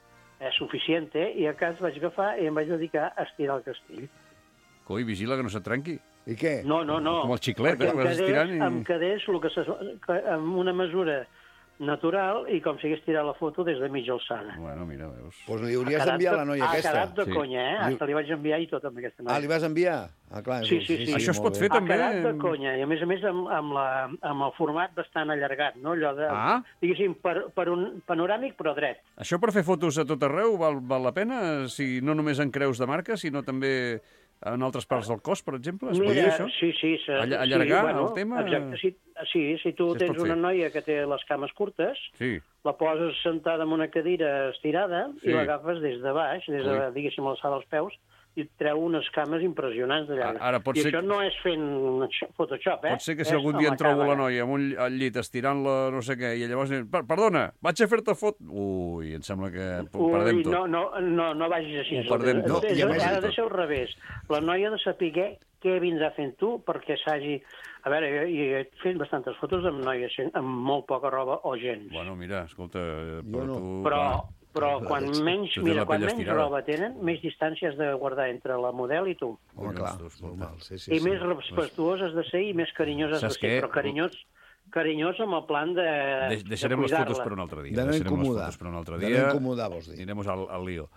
és suficient, eh? I a casa vaig agafar i em vaig dedicar a estirar el castell. Coi, vigila que no se't trenqui. I què? No, no, no. Com el xiclet, Perquè eh? em Vas quedés, estirant i- em quedés el que se, que, amb una mesura natural i com si hagués tirat la foto des de mitja alçada. Bueno, mira, veus. Doncs li hauries d'enviar a la noia ha aquesta. quedat de Sí. conya, eh? Li- Hasta li vaig enviar i tot amb aquesta noia. Ah, li vas enviar? Ah, clar. Sí, sí, sí. Això es molt pot bé. fer ha també? quedat de conya, i a més a més amb, amb, la, amb el format bastant allargat, no? Allò de, Ah. diguéssim, per, per un panoràmic però dret. Això per fer fotos a tot arreu val, val la pena? Si no només en creus de marca, sinó també en altres parts del cos, per exemple? Es pot dir això? sí, sí. Se, All- allargar sí, bueno, el tema? Exacte, sí, sí, si tu Sí, es tens pot fer. una noia que té les cames curtes, Sí. la poses sentada en una cadira estirada Sí. i l'agafes des de baix, des de, Ui. diguéssim, l'alçada dels peus, i et treu unes cames impressionants d'allà. A- ara pot I ser això que- no és fent Photoshop, eh? Pot ser que si És algun amb dia la em trobo la càmera. noia amb un, al llit estirant-la no sé què, i llavors dic, "Per- perdona, vaig a fer-te fot... Ui, em sembla que Ui, perdem tot. no, no, no, no vagis així. Ho perdem tot. És- I a més- ha de ser al revés. La noia ha de saber què vindrà fent tu perquè s'hagi... A veure, jo, jo he fet bastantes fotos amb noies amb molt poca roba o gens. Bueno, mira, escolta, eh, Jo però no. tu... Però, però quan menys, Tu tens mira, la quan pell menys estirada. roba tenen, més distància has de guardar entre la model i tu. Home, Collons, clar, tu, escolta. normal, sí, sí. I sí. més respectuós has de ser i més carinyós has de Saps ser. què? Però carinyós, carinyós amb el plan de, Deix- Deixarem de les fotos cuidar-la. per un altre dia. De no Deixarem les incomodar. fotos per un altre De dia. no incomodar, vols dir. Anirem al, al lío.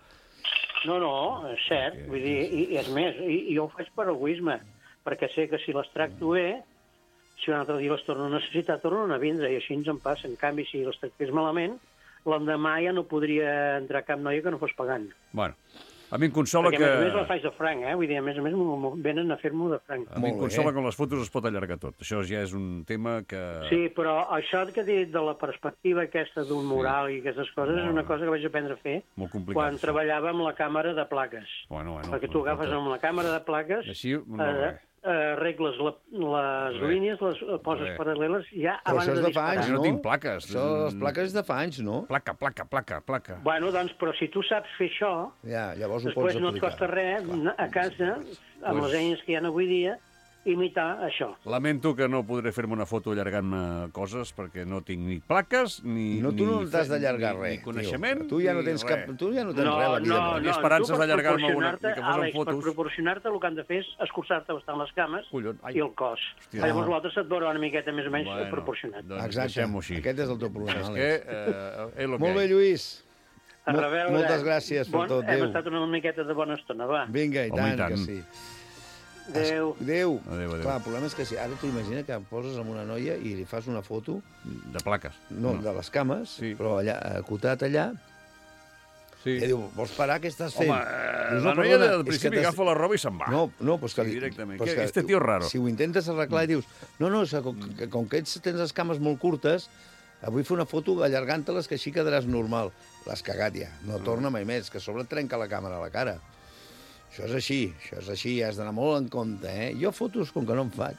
No, no, és cert. Perquè- Vull dir, i, i és més, i, i jo ho faig per egoisme, perquè sé que si les tracto bé, si un altre dia les torno a necessitar, tornen a vindre, i així ens en passa. En canvi, si les tractés malament, l'endemà ja no podria entrar cap noia que no fos pagant. Bueno, A mi em consola Perquè, que... a més a més, la faig de franc, eh? Vull dir, a més a més, m'ho- m'ho- venen a fer-m'ho de franc. A mi em Molt consola bé. que amb les fotos es pot allargar tot. Això ja és un tema que... Sí, però això que he dit de la perspectiva aquesta d'un mural i aquestes coses és una cosa que vaig aprendre a fer Molt complicat, quan això. treballava amb la càmera de plaques. Bueno, bueno, Perquè tu agafes escolta. amb la càmera de plaques, Així, no, eh, res. eh, arregles la, les Res. línies, les eh, poses Res. paral·leles ja Però abans això és de de fa anys, disparar. Jo no no? tinc plaques. Això, les plaques és de fa anys, no? Placa, placa, placa, placa. Bueno, doncs, però si tu saps fer això, Ja, llavors ho pots després no et aplicar. costa res Clar. a casa, amb Pues- les eines que hi ha avui dia, imitar això. Lamento que no podré fer-me una foto allargant-me coses perquè no tinc ni plaques ni... No, tu no ni t'has fe- d'allargar ni- res. Ni coneixement, tio. Tu ja no ni tens res. cap... Tu ja no tens No, res a la vida. no, no. Tenia no, esperances tu per d'allargar-me alguna- proporcionar-te, ni que fos amb Àlex, per fotos. proporcionar-te el que han de fer és escurçar-te bastant les cames Collons, ai. i el cos. Hòstia. Llavors l'altre se't veurà una miqueta més o menys Bueno, proporcionat. doncs Exacte. deixem-ho així. Aquest és el teu problema, És Àlex. que... Eh, és lo que Molt bé, hay. Lluís. A Mol- reveure, moltes gràcies per bon, tot. Hem Adéu. estat una miqueta de bona estona, va. Vinga, i Home, tant, i tant. que sí. Adéu. Adéu. Adéu, adéu. Clar, el problema és que si ara tu imagina que poses amb una noia i li fas una foto, De plaques. no, de les cames, Sí. però allà, acotat allà, Sí. i diu, vols parar, què estàs fent? Home, eh, Dius, la no, noia perdona, del és que principi t'has- agafa la roba i se'n va. No, no, doncs que... Sí, li- directament. però és Que este tio és raro. Si ho intentes arreglar i dius, no, no, és que com, que, com que ets, tens les cames molt curtes, vull fer una foto allargant-te-les que així quedaràs normal. L'has cagat ja, no torna mai més, que a sobre et trenca la càmera a la cara. Això és així, això és així, has d'anar molt en compte, eh? Jo fotos, com que no en faig,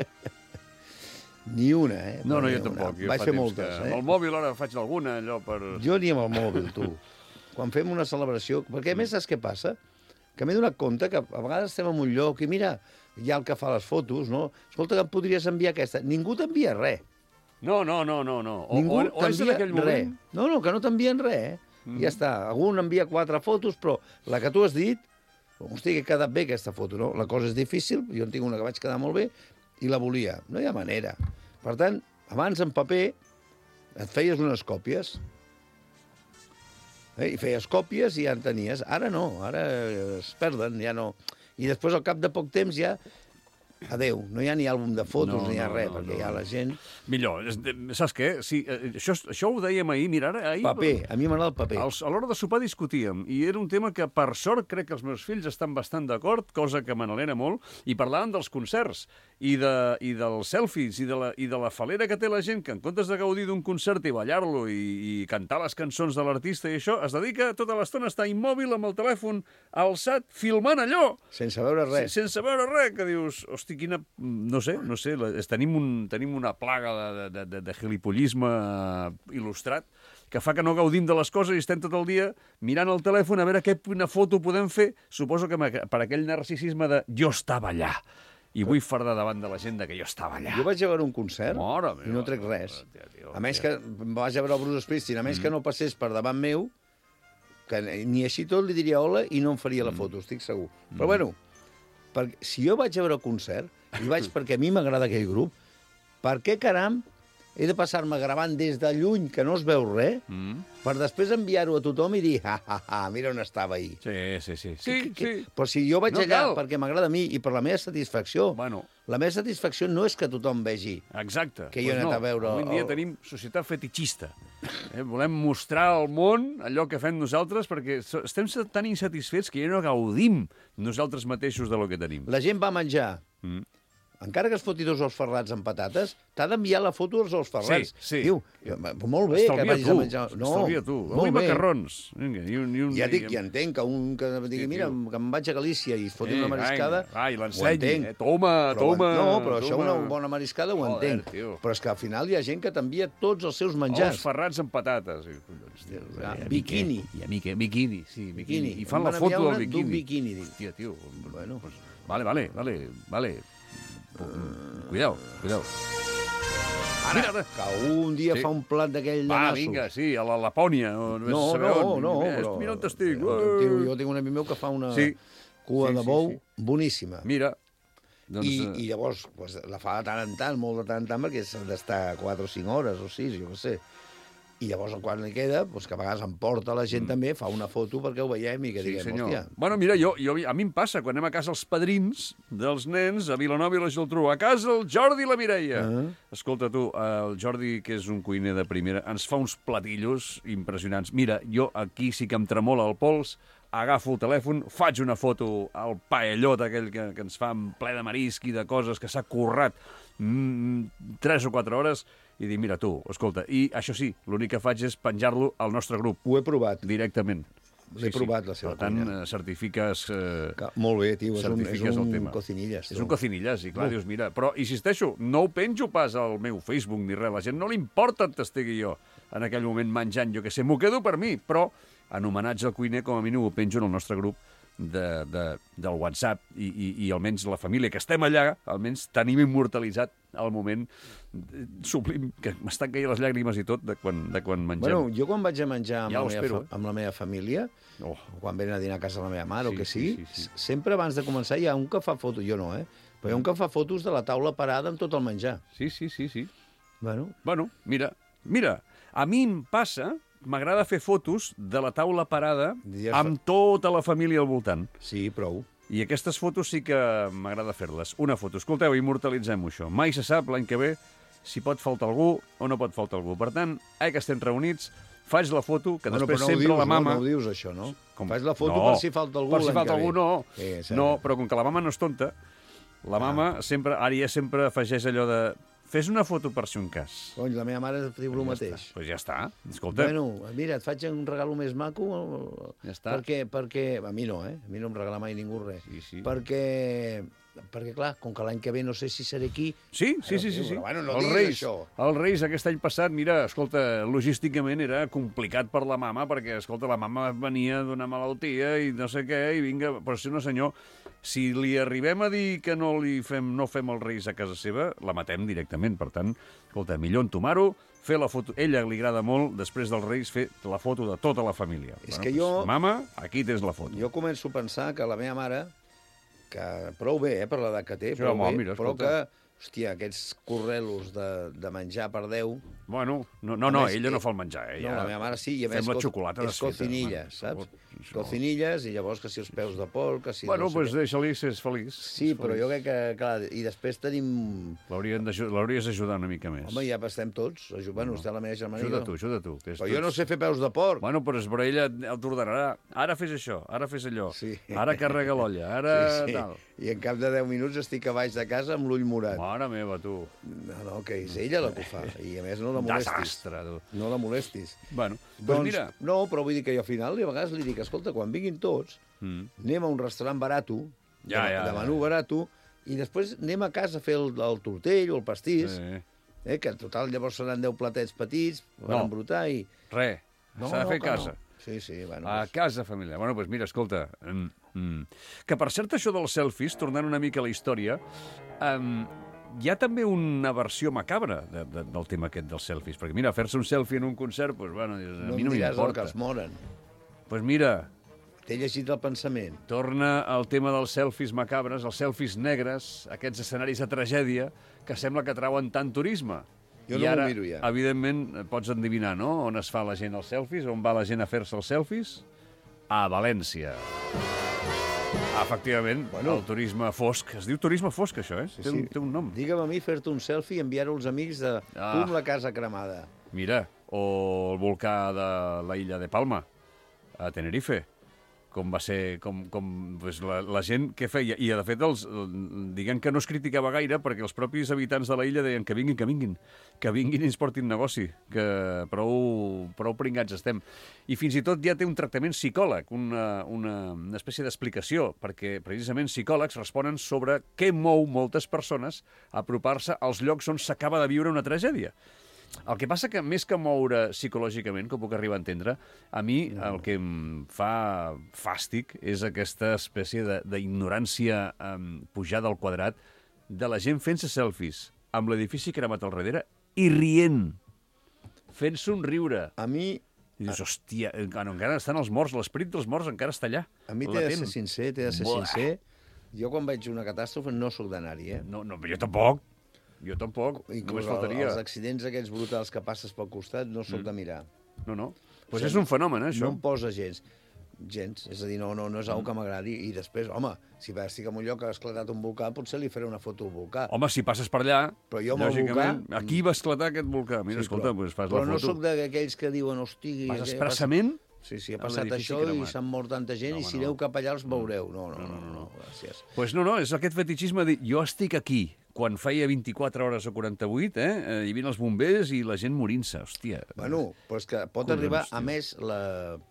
ni una, eh? No, no, Ni jo una. tampoc. Jo Vaig fa fer temps moltes, que... eh? Amb el mòbil ara faig alguna, allò per... Jo ni amb el mòbil, tu. Quan fem una celebració... Perquè, a més, saps què passa? Que m'he donat compte que a vegades estem en un lloc i mira, hi ha el que fa les fotos, no? Escolta, que em podries enviar aquesta. Ningú t'envia res. No, no, no, no. no. O, Ningú o, o és en t'envia aquell res. moment... No, no, que no t'envien res, eh? Mm. Ja està. Algú n'envia quatre fotos, però la que tu has dit, hosti, que ha quedat bé aquesta foto, no? La cosa és difícil, jo en tinc una que vaig quedar molt bé i la volia. No hi ha manera. Per tant, abans en paper et feies unes còpies, eh? I feies còpies i ja en tenies. Ara no, ara es perden, ja no. I després, al cap de poc temps, ja... Adéu, no hi ha ni àlbum de fotos, No, no, ni hi ha no, res, no, perquè no. ja la gent... Millor. És de- Saps què? Sí, eh, això, això ho dèiem ahir. Mira, ara... Ahir, Paper, a mi m'agrada el paper. Els, a l'hora de sopar discutíem, i era un tema que, per sort, crec que els meus fills estan bastant d'acord, cosa que me n'alegra molt, i parlàvem dels concerts, i, de, i dels selfies, i de, la, i de la falera que té la gent, que en comptes de gaudir d'un concert i ballar-lo i, i cantar les cançons de l'artista i això, es dedica tota l'estona a estar immòbil amb el telèfon alçat, filmant allò, Sense veure res. sense veure res, que dius, hosti, quina... No sé, no sé, la- és, tenim, un, tenim una plaga de, de, de, de gilipollisme eh, il·lustrat que fa que no gaudim de les coses i estem tot el dia mirant el telèfon a veure quina foto podem fer. Suposo que me- per aquell narcisisme de jo estava allà i vull fardar davant de la gent de que jo estava allà. Jo vaig a veure un concert Mare i no meva, trec res. hòstia, tio, A menys hòstia. que vaig a veure el Bruce Springsteen, a menys Mm. que no passés per davant meu, que ni així tot li diria hola i no em faria Mm. la foto, estic segur. Però bueno, per, si jo vaig a veure el concert, i vaig perquè a mi m'agrada aquell grup, per què caram he de passar-me gravant des de lluny, que no es veu res, Mm. per després enviar-ho a tothom i dir, ha, ha, ha, mira on estava ahir. Sí, sí, sí. Sí, Que- sí. Però si jo vaig No allà cal. perquè m'agrada a mi i per la meva satisfacció, Bueno, la meva satisfacció no és que tothom vegi. exacte. Que jo he Pues anat no. a veure Avui en dia el- tenim societat fetitxista. Eh? Volem mostrar al món allò que fem nosaltres perquè so- estem tan insatisfets que ja no gaudim nosaltres mateixos de lo que tenim. La gent va a menjar, Mm. encara que es foti dos ous ferrats amb patates, t'ha d'enviar la foto dels ous ferrats. Sí, sí. Diu, molt bé que Estalvia vagis tu, a menjar... estalvia tu. Avui molt bé. macarrons. Vinga, i un, i un, Ja dic, i- ja entenc que un que digui, Sí, mira, tio. que em vaig a Galícia i es foti Sí, una mariscada... vinga, va, i ho l'ensenyi, entenc. eh? Toma, Però ho en- toma, No, però això, toma. una bona mariscada, ho Joder, entenc. tio. Però és que al final hi ha gent que t'envia tots els seus Ous menjars. ferrats amb patates. I, collons, tio, Ah, i a mi biquini. què? I a mi què? Biquini, sí, biquini. Biquini. I fan Em la van foto enviar del una d'un biquini. biquini, dic. Hòstia, tio. Bueno. Pues, vale, vale, vale, vale. Cuidao, cuidao. Ara, que un dia Sí. fa un plat d'aquell de Va, nassos. vinga, sí, a la Lapònia. O no, No, saber no, on. no, Mira, però... Mira on estic. Jo, jo tinc un amic meu que fa una Sí. cua Sí, de sí, bou sí. boníssima. Mira. Doncs, I, eh, I llavors pues, la fa de tant en tant, molt de tant en tant, perquè s'ha d'estar quatre o cinc hores o sis, jo què sé. I llavors, quan li queda, pues, que a vegades em porta la gent mm. també, fa una foto perquè ho veiem i que Sí, diguem, senyor. hòstia... Bueno, mira, jo, jo, a mi em passa, quan anem a casa els padrins dels nens, a Vilanova i la Geltrú, a casa el Jordi i la Mireia. Ah. Escolta, tu, el Jordi, que és un cuiner de primera, ens fa uns platillos impressionants. Mira, jo aquí sí que em tremola el pols agafo el telèfon, faig una foto al paellot aquell que, que ens fa en ple de marisc i de coses que s'ha currat mm, tres o quatre hores i dic, mira tu, escolta, i això sí, l'únic que faig és penjar-lo al nostre grup. Ho he provat. Directament. L'he sí, provat, sí. la seva Per tant, cuina. certifiques... Eh, que, molt bé, tio, és un, és un tema. cocinillas. Tu. És un cocinillas, i clar, Uh. dius, mira... Però, insisteixo, no ho penjo pas al meu Facebook ni res. La gent no li importa on estigui jo en aquell moment menjant, jo què sé. M'ho quedo per mi, però en homenatge al cuiner, com a mínim, ho penjo en el nostre grup de, de, del WhatsApp i, i, i almenys la família que estem allà, almenys tenim immortalitzat el moment sublim, que m'estan caient les llàgrimes i tot de quan, de quan mengem. Bueno, jo quan vaig a menjar amb, Ja la, ho meva, espero, fa, eh? amb la meva família, Oh. quan venen a dinar a casa de la meva mare Sí, o que sí, sigui, sí, sí. sempre abans de començar hi ha un que fa fotos, jo no, eh? Però hi ha un que fa fotos de la taula parada amb tot el menjar. Sí, sí, sí, sí. Bueno, Bueno, mira, mira, a mi em passa, m'agrada fer fotos de la taula parada Dies- amb tota la família al voltant. sí, prou. I aquestes fotos sí que m'agrada fer-les. Una foto. Escolteu, immortalitzem això. Mai se sap l'any que ve si pot faltar algú o no pot faltar algú. Per tant, eh, que estem reunits, faig la foto, que Bueno, després però no ho sempre dius, la mama... No, no ho dius, això, no? Com? Faig la foto No, per si falta algú Per si l'any falta que algú, ve. no. Sí, és cert. no, però com que la mama no és tonta, la mama sempre, ara ja sempre afegeix allò de... Fes una foto per si un cas. Cony, la meva mare diu el Ja mateix. està. Pues ja està. Escolta, Bueno, mira, et faig un regalo més maco. Ja està. Perquè, perquè... A mi no, eh? A mi no em regala mai ningú res. Sí, sí. Perquè... Perquè, clar, com que l'any que ve no sé si seré aquí... Sí, sí, Però, sí, sí, tio, sí. però, bueno, no els diguis Reis, això. Els Reis aquest any passat, mira, escolta, logísticament era complicat per la mama, perquè, escolta, la mama venia d'una malaltia i no sé què, i vinga, però si no, senyor, si li arribem a dir que no li fem, no fem els Reis a casa seva, la matem directament. Per tant, escolta, millor entomar-ho, fer la foto... Ella li agrada molt, després dels Reis, fer la foto de tota la família. És que jo- Mama, aquí tens la foto. Jo començo a pensar que la meva mare, que prou bé, eh, per l'edat que té, Sí, prou home, bé, mira, però que, escolta. hòstia, aquests correlos de, de menjar per deu... Bueno, no, no, A no més, ella no eh, fa el menjar, eh? No, ja la meva mare sí, i a fem més la co- xocolata és desfeta. cocinilles, Bueno, saps? això- Cocinilles, i llavors que si els peus de porc, que si Bueno, no sé doncs què. deixa-li ser feliç. Sí, És però feliç. jo crec que, clar, i després tenim... L'haurien d'aju- L'hauries d'ajudar una mica més. Home, ja estem tots. Aju- Bueno, està la meva germana i Ajuda jo. tu, ajuda tu. que és Però jo tots- no sé fer peus de porc. Bueno, però, és- però ella t'ordenarà. Ara fes això, ara fes allò. Sí. Ara carrega l'olla, ara sí, sí. tal. I en cap de deu minuts estic a baix de casa amb l'ull morat. Mare meva, tu. No, no, que és ella la que ho fa. I a més no la molestis. Desastre, tu. No la molestis. Bueno, doncs Doncs, mira... no, però vull dir que jo al final a vegades li dic, escolta, quan vinguin tots, Mm. anem a un restaurant barato, Ja, de, ja, de ja, menú ja. barato, i després anem a casa a fer el, el tortell o el pastís, Sí. eh, que en total llavors seran deu platets petits per No. embrutar i... Res, s'ha de fer a que casa. No. Sí, sí, bueno. A doncs- casa, família. Bueno, doncs mira, escolta... Mm, mm. Que per cert, això dels selfies, tornant una mica a la història, um, hi ha també una versió macabra de, de, del tema aquest dels selfies. Perquè mira, fer-se un selfie en un concert, doncs, bueno, dius, a no mi em no diràs el que m'importa. els moren. Doncs pues mira, T'he llegit el pensament. torna al tema dels selfies macabres, els selfies negres, aquests escenaris de tragèdia que sembla que trauen tant turisme. Jo I no m'ho ara, miro ja. evidentment, pots endevinar, no?, on es fa la gent els selfies, on va la gent a fer-se els selfies? A València. Efectivament, Bueno. el turisme fosc. Es diu turisme fosc, això, eh? Sí, té, un, sí. té un nom. Digue'm a mi fer-te un selfie i enviar-ho als amics de Ah. pum, la casa cremada. Mira, o el volcà de la illa de Palma, a Tenerife. Com va ser, com, com pues, la, la gent que feia. I, de fet, els, diguem que no es criticava gaire perquè els propis habitants de la illa deien que vinguin, que vinguin, que vinguin i ens portin negoci, que prou, prou pringats estem. I fins i tot ja té un tractament psicòleg, una, una, una espècie d'explicació, perquè precisament psicòlegs responen sobre què mou moltes persones a apropar-se als llocs on s'acaba de viure una tragèdia. El que passa que, més que moure psicològicament, que ho puc arribar a entendre, a mi el que em fa fàstic és aquesta espècie de- d'ignorància um, pujada al quadrat de la gent fent-se selfies amb l'edifici cremat al darrere i rient, fent somriure. A mi, I dius, hòstia, encara, encara estan els morts, l'esperit dels morts encara està allà. a mi t'he de ser sincer, t'he de ser Buah. sincer. Jo quan veig una catàstrofe no sóc d'anar-hi, eh? No, no, jo tampoc. Jo tampoc. Inclús Només faltaria. els accidents aquests brutals que passes pel costat no sóc Mm. de mirar. No, no. Pues O sigui, és un fenomen, eh, això. No em posa gens. Gens. És a dir, no, no, no és una que m'agradi. I després, home, si va estic en un lloc que ha esclatat un volcà, potser li faré una foto al volcà. Home, si passes per allà, Però jo amb el lògicament, volcà- aquí va esclar aquest volcà. Mira, Sí, escolta, però, doncs fas però la no foto. sóc d'aquells que diuen, hosti... Vas eh, expressament? Sí, sí, ha en passat l'edifici això i cremat. s'han mort tanta gent, No, i home, si no. aneu cap allà els veureu. No, no, no, no, no, gràcies. Doncs pues no, no, és aquest fetichisme de dir, jo estic aquí, quan feia vint-i-quatre hores o quaranta-vuit, eh? eh hi havien els bombers i la gent morint-se, hòstia. Bueno, però és que pot Collons, arribar, tio. a més, la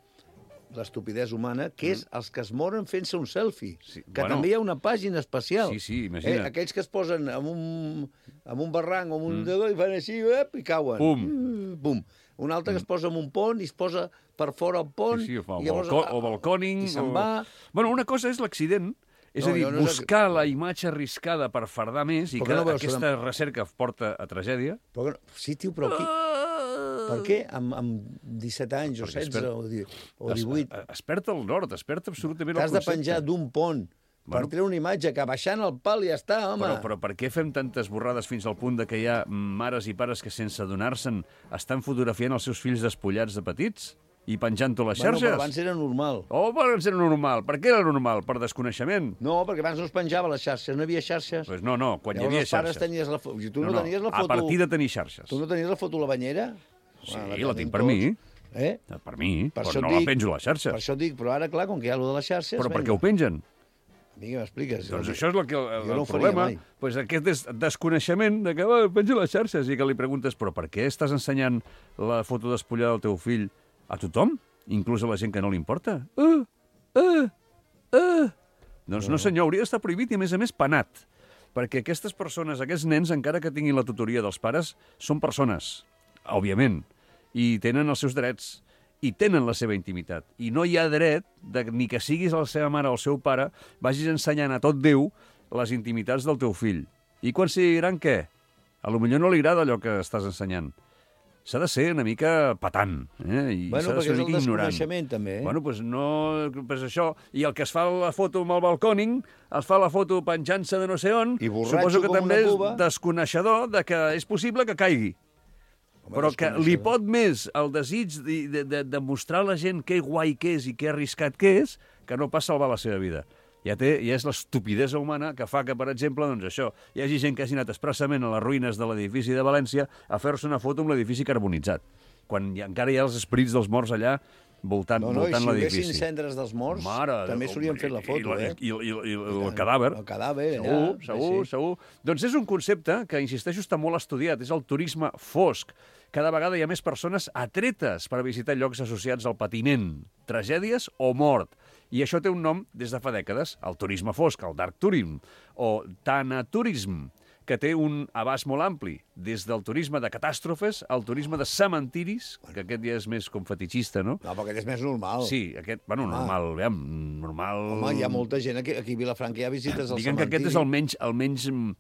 l'estupidesa humana, que és els que es moren fent-se un selfie. Sí, Que bueno. també hi ha una pàgina especial. Sí, sí, imagina't. Eh, aquells que es posen en un, en un barranc o en un dedo i fan així, ep, i cauen. Pum. Mm, Pum. Un altre que es posa en un pont i es posa per fora el pont. Sí, sí, o, fa, i llavors, balcó, o balcòning... I se'n o... va. Bueno, una cosa és l'accident, és No, a dir, jo no és buscar la imatge arriscada per fardar més i Però que que no veus aquesta recerca porta a tragèdia. Però, sí, tio, però aquí... Per què? Amb, amb disset anys o Perquè es setze perd- o, di- o Es, divuit es perd el nord, es perd absolutament el t'has de concepte. penjar d'un pont per Bueno. treure una imatge que baixant el pal ja està, home. Però, però per què fem tantes borrades fins al punt de que hi ha mares i pares que sense adonar-se'n estan fotografiant els seus fills despullats de petits i penjant-ho a les Bueno, xarxes? però abans era normal. Oh, abans era normal. Per què era normal? Per desconeixement? No, perquè abans no es penjava a les xarxes, no hi havia xarxes. Pues no, no, quan Llavors hi havia els pares xarxes. tenies la foto. Tu no, tenies la A foto... partir de tenir xarxes. Tu no tenies la foto a la banyera? Sí, Bueno, la tenim tinc per tots. mi. Eh? Per mi, Per però això no et la dic- penjo a les Per xarxes. això et dic, però ara, clar, com que hi ha allò de les xarxes... Però per vinga. què ho pengen? A mi què m'expliques? Doncs això és el, que, el, Jo no el ho faria problema. mai. Pues aquest des, desconeixement de que oh, penja a les xarxes i que li preguntes però per què estàs ensenyant la foto despullada del teu fill a tothom? Inclús a la gent que no li importa? Uh, uh, uh. Doncs no, senyor, hauria d'estar prohibit i, a més a més, penat. Perquè aquestes persones, aquests nens, encara que tinguin la tutoria dels pares, són persones, òbviament, i tenen els seus drets, i tenen la seva intimitat. I no hi ha dret, de, ni que siguis la seva mare o el seu pare, vagis ensenyant a tot Déu les intimitats del teu fill. I quan sigui gran, què? A lo millor no li agrada allò que estàs ensenyant. S'ha de ser una mica patant, eh? I Bueno, s'ha de perquè ser és una el mica ignorant. desconeixement, també, eh? Bueno, doncs no... Pues això. I el que es fa la foto amb el balcòning, es fa la foto penjant-se de no sé on, I borratxo suposo que com també una és cuba. desconeixedor de que és possible que caigui. Home, Però que li desconeixedor. pot més el desig de, de, de, de mostrar a la gent que guai que és i que arriscat que és, que no pas salvar la seva vida. Ja, té, ja és l'estupidesa humana que fa que, per exemple, doncs això, hi hagi gent que hagi anat expressament a les ruïnes de l'edifici de València a fer-se una foto amb l'edifici carbonitzat, quan hi, encara hi ha els esprits dels morts allà voltant, No, no, i voltant si hi l'edifici. haguessin cendres dels morts, Mare, també Déu, s'haurien fet la i- foto, i, eh? I, i, i, i el cadàver. El cadàver, Segur, allà. segur, sí. segur. Doncs és un concepte que, insisteixo, està molt estudiat. És el turisme fosc. Cada vegada hi ha més persones atretes per visitar llocs associats al patiment, tragèdies o mort. I això té un nom des de fa dècades, el turisme fosc, el dark tourism, o tanaturism, que té un abast molt ampli, des del turisme de catàstrofes al turisme de cementiris, que aquest ja és més com fetitxista, no? No, perquè aquest és més normal. Sí, aquest, bueno, Home. normal, aviam, normal... Home, hi ha molta gent aquí, aquí a Vilafranca, hi ha visites al Diguem que cementiri. aquest és el menys, el menys, mm,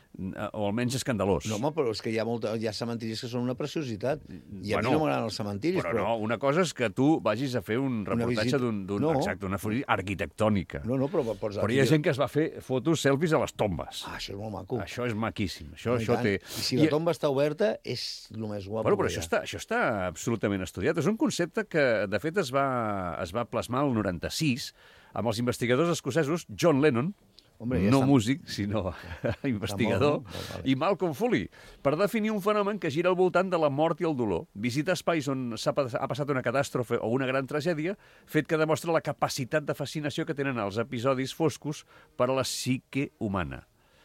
o el menys escandalós. No, home, però és que hi ha, molta, hi ha cementiris que són una preciositat. I a Bueno, mi no m'agraden els cementiris, Però, però... no, una cosa és que tu vagis a fer un Una reportatge visita- d'un... d'un- No. Exacte, una foto arquitectònica. No, no, però pots... Però hi ha gent que es va fer fotos, selfies a les tombes. Ah, això és molt maco. Això és maquíssim. Això, No, i això tant. té... I si la tomba està oberta, és el més guapo. Bueno, però que hi això ha. està, això està absolutament estudiat. És un concepte que, de fet, es va, es va plasmar el noranta-sis amb els investigadors escocesos John Lennon, Hombre, ja no està- músic, sinó investigador, molt, no? Molt, vale. i Malcolm Foley, per definir un fenomen que gira al voltant de la mort i el dolor. Visita espais on s'ha pas- ha passat una catàstrofe o una gran tragèdia, fet que demostra la capacitat de fascinació que tenen els episodis foscos per a la psique humana.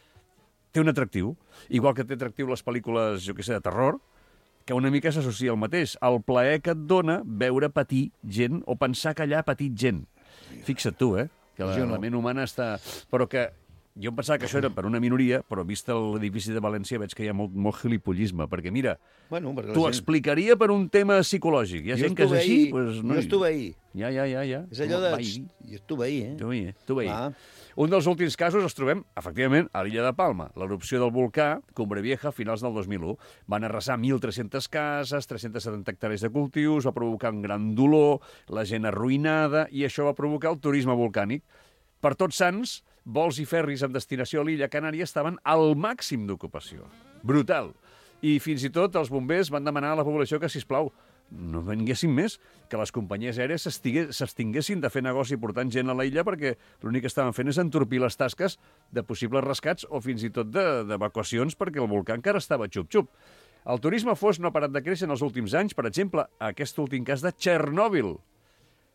Té un atractiu, igual que té atractiu les pel·lícules, jo què sé, de terror, que una mica s'associa al mateix, el plaer que et dona veure patir gent o pensar que allà ha patit gent. Fixa't tu, eh? Que la, Jo no. la ment humana està... Però que jo em pensava que això era per una minoria, però vist l'edifici de València veig que hi ha molt, molt gilipollisme, perquè mira, Bueno, perquè la t'ho gent... explicaria per un tema psicològic. Hi ha Jo gent que és estuve així, ahí, doncs no... Jo estuve ahí. Ja, ja, ja, ja. És allò de... Va ahí. Jo estuve ahí, eh? Tu veia, tu veia. Clar. Un dels últims casos els trobem, efectivament, a l'illa de Palma. L'erupció del volcà, Cumbre Vieja, a finals del dos mil u. Van arrasar mil tres-centes cases, tres-cents setanta hectàrees de cultius, va provocar un gran dolor, la gent arruïnada, i això va provocar el turisme volcànic. Per Tots Sants, vols i ferris amb destinació a l'illa Canària estaven al màxim d'ocupació. Brutal. I fins i tot els bombers van demanar a la població que, sisplau, no venguessin més, que les companyies aèries s'extinguessin de fer negoci portant gent a la illa perquè l'únic que estaven fent és entorpir les tasques de possibles rescats o fins i tot d'evacuacions perquè el volcà encara estava xup-xup. El turisme fos no ha parat de créixer en els últims anys, per exemple, aquest últim cas de Txernòbil.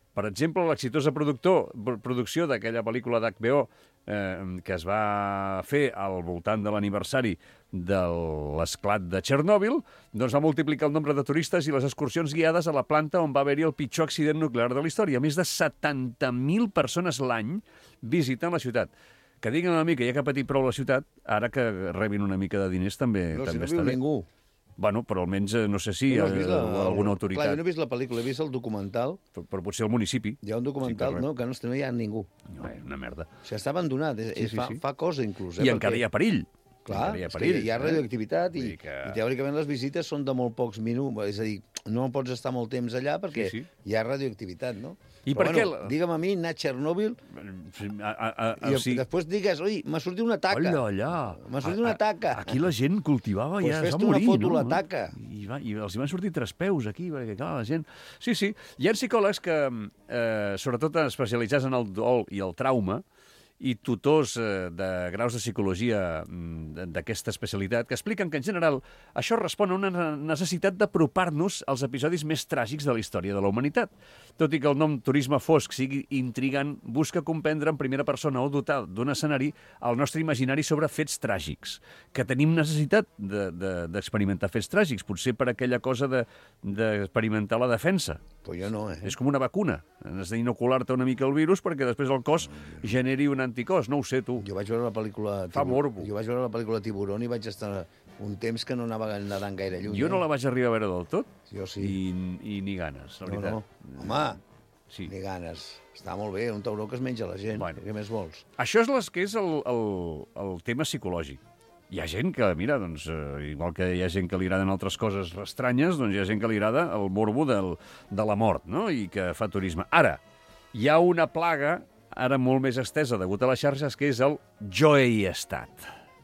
Per exemple, l'exitosa productor, producció d'aquella pel·lícula d'H B O eh, que es va fer al voltant de l'aniversari de l'esclat de Txernòbil, doncs va multiplicar el nombre de turistes i les excursions guiades a la planta on va haver-hi el pitjor accident nuclear de la història. Més de setanta mil persones l'any visiten la ciutat. Que diguin una mica, ja que ha patit prou la ciutat, ara que rebin una mica de diners també, No, si també no està viu bé. ningú. Bueno, però almenys, eh, no sé si No no has vist la- eh, alguna Clar, autoritat, jo no he vist la pel·lícula, he vist el documental. però, però potser el municipi. Hi ha un documental, Sí, que no, que no, no hi ha ningú. No, és una merda. O sigui, està abandonat, és, Sí, és, sí, fa, sí. fa cosa inclús. Eh, I encara hi ha perill. Clar, Encara hi ha és que perill. hi ha radioactivitat i, Vull dir que- i teòricament les visites són de molt pocs minuts, és a dir, no pots estar molt temps allà perquè Sí, sí. hi ha radioactivitat, no? I Però, per què bueno, la- digue'm a mi, anar a Txernòbil A, a, a, i o sigui, després digues, oi, m'ha sortit una taca. Hola, allà. M'ha sortit una taca. Aquí la gent cultivava Pues ja, es va fes-te una morir, foto no? la taca. I, va, I els hi van sortir tres peus aquí, perquè clar, la gent... Sí, sí, hi ha psicòlegs que, eh, sobretot especialitzats en el dol i el trauma, i tutors eh, de graus de psicologia mm, d'aquesta especialitat, que expliquen que, en general, això respon a una necessitat d'apropar-nos als episodis més tràgics de la història de la humanitat. Tot i que el nom turisme fosc sigui intrigant, busca comprendre en primera persona o dotar d'un escenari el nostre imaginari sobre fets tràgics, que tenim necessitat d'experimentar de, de, fets tràgics, potser per aquella cosa d'experimentar de, la defensa. Però jo no, eh? És com una vacuna. Has d'inocular-te una mica el virus perquè després el cos generi un anticòs. No ho sé, tu. Jo vaig veure la pel·lícula... Fa morbo. Jo vaig veure la pel·lícula Tiburón i vaig estar un temps que no anava nedant gaire lluny. Jo no eh? la vaig arribar a veure del tot. Jo sí. I, i ni ganes, la No, veritat. no. Home, Sí. ni ganes. Està molt bé, un tauró que es menja la gent. Bueno. Què més vols? Això és, les, que és el, el, el tema psicològic. Hi ha gent que, mira, doncs, eh, igual que hi ha gent que li agraden altres coses estranyes, doncs hi ha gent que li agrada el morbo del, de la mort, no?, i que fa turisme. Ara, hi ha una plaga, ara molt més estesa degut a les xarxes, que és el jo hi he estat.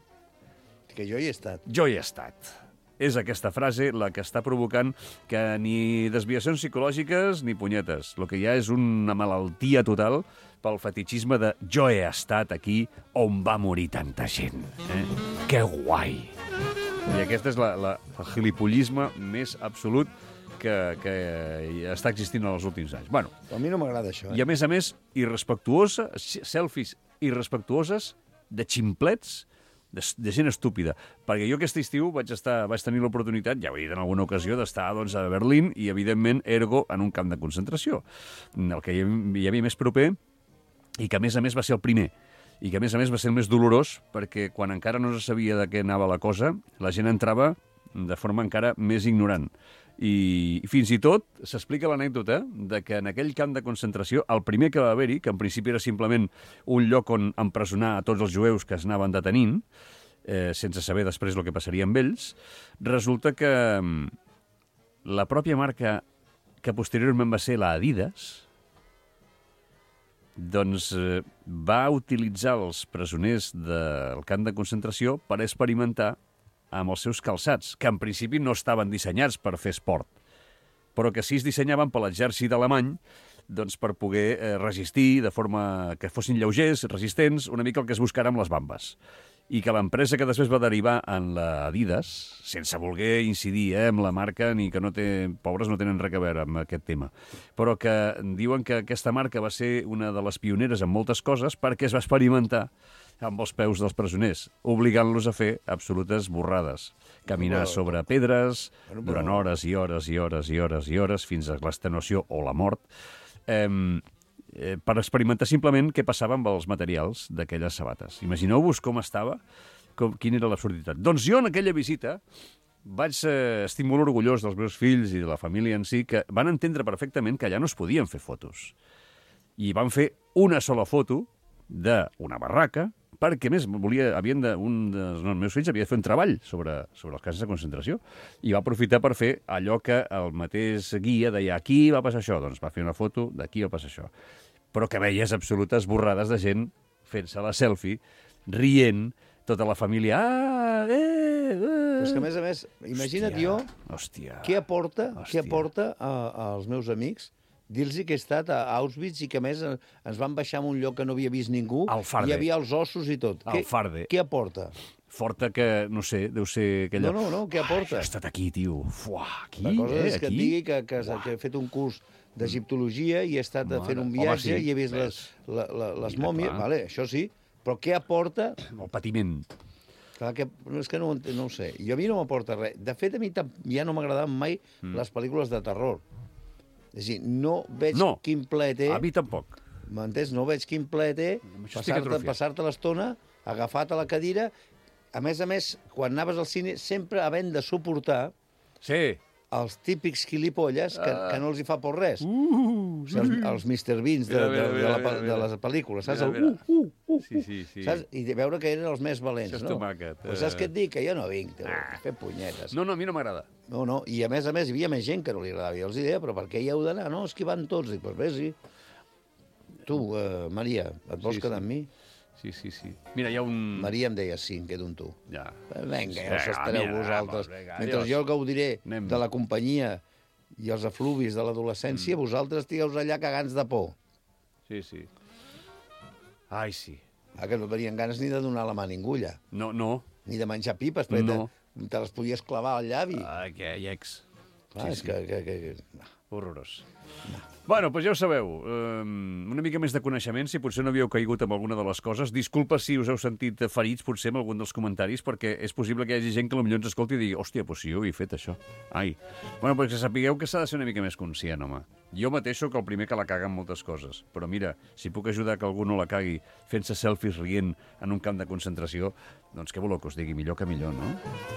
Que jo hi he estat. Jo hi he estat. És aquesta frase la que està provocant que ni desviacions psicològiques ni punyetes. El que hi ha és una malaltia total pel fetichisme de jo he estat aquí on va morir tanta gent. Eh? Que guai! I aquest és la, la, el gilipollisme més absolut que, que està existint en els últims anys. Bueno, A mi no m'agrada això, i eh? a més a més, irrespectuosa, selfies irrespectuoses de ximplets, de, de gent estúpida. Perquè jo aquest estiu vaig, estar, vaig tenir l'oportunitat, ja ho he dit en alguna ocasió, d'estar doncs, a Berlín i, evidentment, ergo, en un camp de concentració. El que hi havia, hi havia més proper i que, a més a més, va ser el primer. I que, a més a més, va ser el més dolorós perquè quan encara no se sabia de què anava la cosa, la gent entrava de forma encara més ignorant. I fins i tot s'explica l'anècdota de que en aquell camp de concentració, el primer que va haver-hi, que en principi era simplement un lloc on empresonar a tots els jueus que es anaven detenint, eh, sense saber després el que passaria amb ells, resulta que la pròpia marca que posteriorment va ser la Adidas, doncs eh, va utilitzar els presoners del camp de concentració per experimentar amb els seus calçats, que en principi no estaven dissenyats per fer esport, però que sí es dissenyaven per l'exèrcit alemany doncs per poder eh, resistir de forma que fossin lleugers, resistents, una mica el que es buscara amb les bambes. I que l'empresa que després va derivar en la Adidas, sense voler incidir eh, amb la marca, ni que no té, pobres no tenen res a veure amb aquest tema, però que diuen que aquesta marca va ser una de les pioneres en moltes coses perquè es va experimentar amb els peus dels presoners, obligant-los a fer absolutes borrades. Caminar Però- sobre pedres Bueno, però- durant hores i hores i hores i hores i hores fins a l'extenuació o la mort, eh, eh, per experimentar simplement què passava amb els materials d'aquelles sabates. Imagineu-vos com estava, com, quina era l'absurditat. Doncs jo en aquella visita vaig eh, estic molt orgullós dels meus fills i de la família en si, que van entendre perfectament que allà no es podien fer fotos. I van fer una sola foto d'una barraca, perquè, més, volia, havien de, un dels meus fills havia de fer un treball sobre, sobre els casos de concentració i va aprofitar per fer allò que el mateix guia deia, aquí va passar això, doncs va fer una foto d'aquí va passar això. Però que veies absolutes borrades de gent fent-se la selfie, rient, tota la família, ah, eh, eh. Però és que, a més a més, imagina't Hòstia, jo hòstia, què aporta, hòstia. què aporta a, als meus amics dir-los que he estat a Auschwitz i que, a més, ens van baixar en un lloc que no havia vist ningú. Al Farde. Hi havia els ossos i tot. Al Què- Farde. Què aporta? Forta que, no sé, deu ser aquella... No, no, no, què aporta? Ai, he estat aquí, tio. Fuà, aquí, La cosa eh, és que et aquí. digui que, que, que he fet un curs d'egiptologia i he estat Mare. fent un Home, viatge sí, i he vist ves. les, la, la, les Mira, mòmies, clar. vale, això sí, però què aporta? El patiment. Clar que, no, és que no, ho ent- no ho sé. Jo a mi no m'aporta res. De fet, a mi tam- ja no m'agradaven mai mm. les pel·lícules de terror. És a dir, no veig No. quin ple té... A mi tampoc. M'entens? No veig quin ple té això estic passar-te atrofiat. passar l'estona agafat a la cadira. A més a més, quan anaves al cine, sempre havent de suportar Sí. els típics quilipolles que, Ah. que no els hi fa por res. Uh, O sigui, els, els mister Beans de, Mira, de, mira, de, mira, la, mira, pel- mira. de les pel·lícules, saps? Mira, El mira. uh, uh, uh, Sí, sí, sí. saps? I de veure que eren els més valents, Això és no? tomàquet, Però eh. saps què et dic? Que jo no vinc, tio, a fer punyetes. No, no, a mi no m'agrada. No, no, i a més a més hi havia més gent que no li agradava. Jo els deia, però per què hi heu d'anar? No, és que hi van tots. Dic, doncs vés-hi. Tu, uh, Maria, et vols Sí, quedar sí. amb mi? Sí, sí, sí. Mira, hi ha un... Maria em deia, sí, em quedo amb tu. Ja. Vinga, ja Vinga, us estareu mira, vosaltres. vamos, vinga, Mentre adiós. jo gaudiré Anem. de la companyia i els efluvis de l'adolescència, Mm. vosaltres estigueu allà cagants de por. Sí, sí. Ai, sí. Ah, que no tenien ganes ni de donar la mà a ningú, allà. No, no. Ni de menjar pipes, perquè No. te, te les podies clavar al llavi. Ai, que llecs. Clar, és que... que, que, que... Horrorós. Bueno, doncs ja ho sabeu. Um, una mica més de coneixement, si potser no havíeu caigut amb alguna de les coses. Disculpa si us heu sentit ferits, potser, amb algun dels comentaris, perquè és possible que hi hagi gent que potser ens escolti i digui hòstia, doncs si jo ho he fet, això. Ai. Bueno, doncs que sapigueu que s'ha de ser una mica més conscient, home. Jo mateix sóc el primer que la caga en moltes coses. Però mira, si puc ajudar que algú no la cagui fent-se selfies rient en un camp de concentració, doncs què voleu que us digui? Millor que millor, no?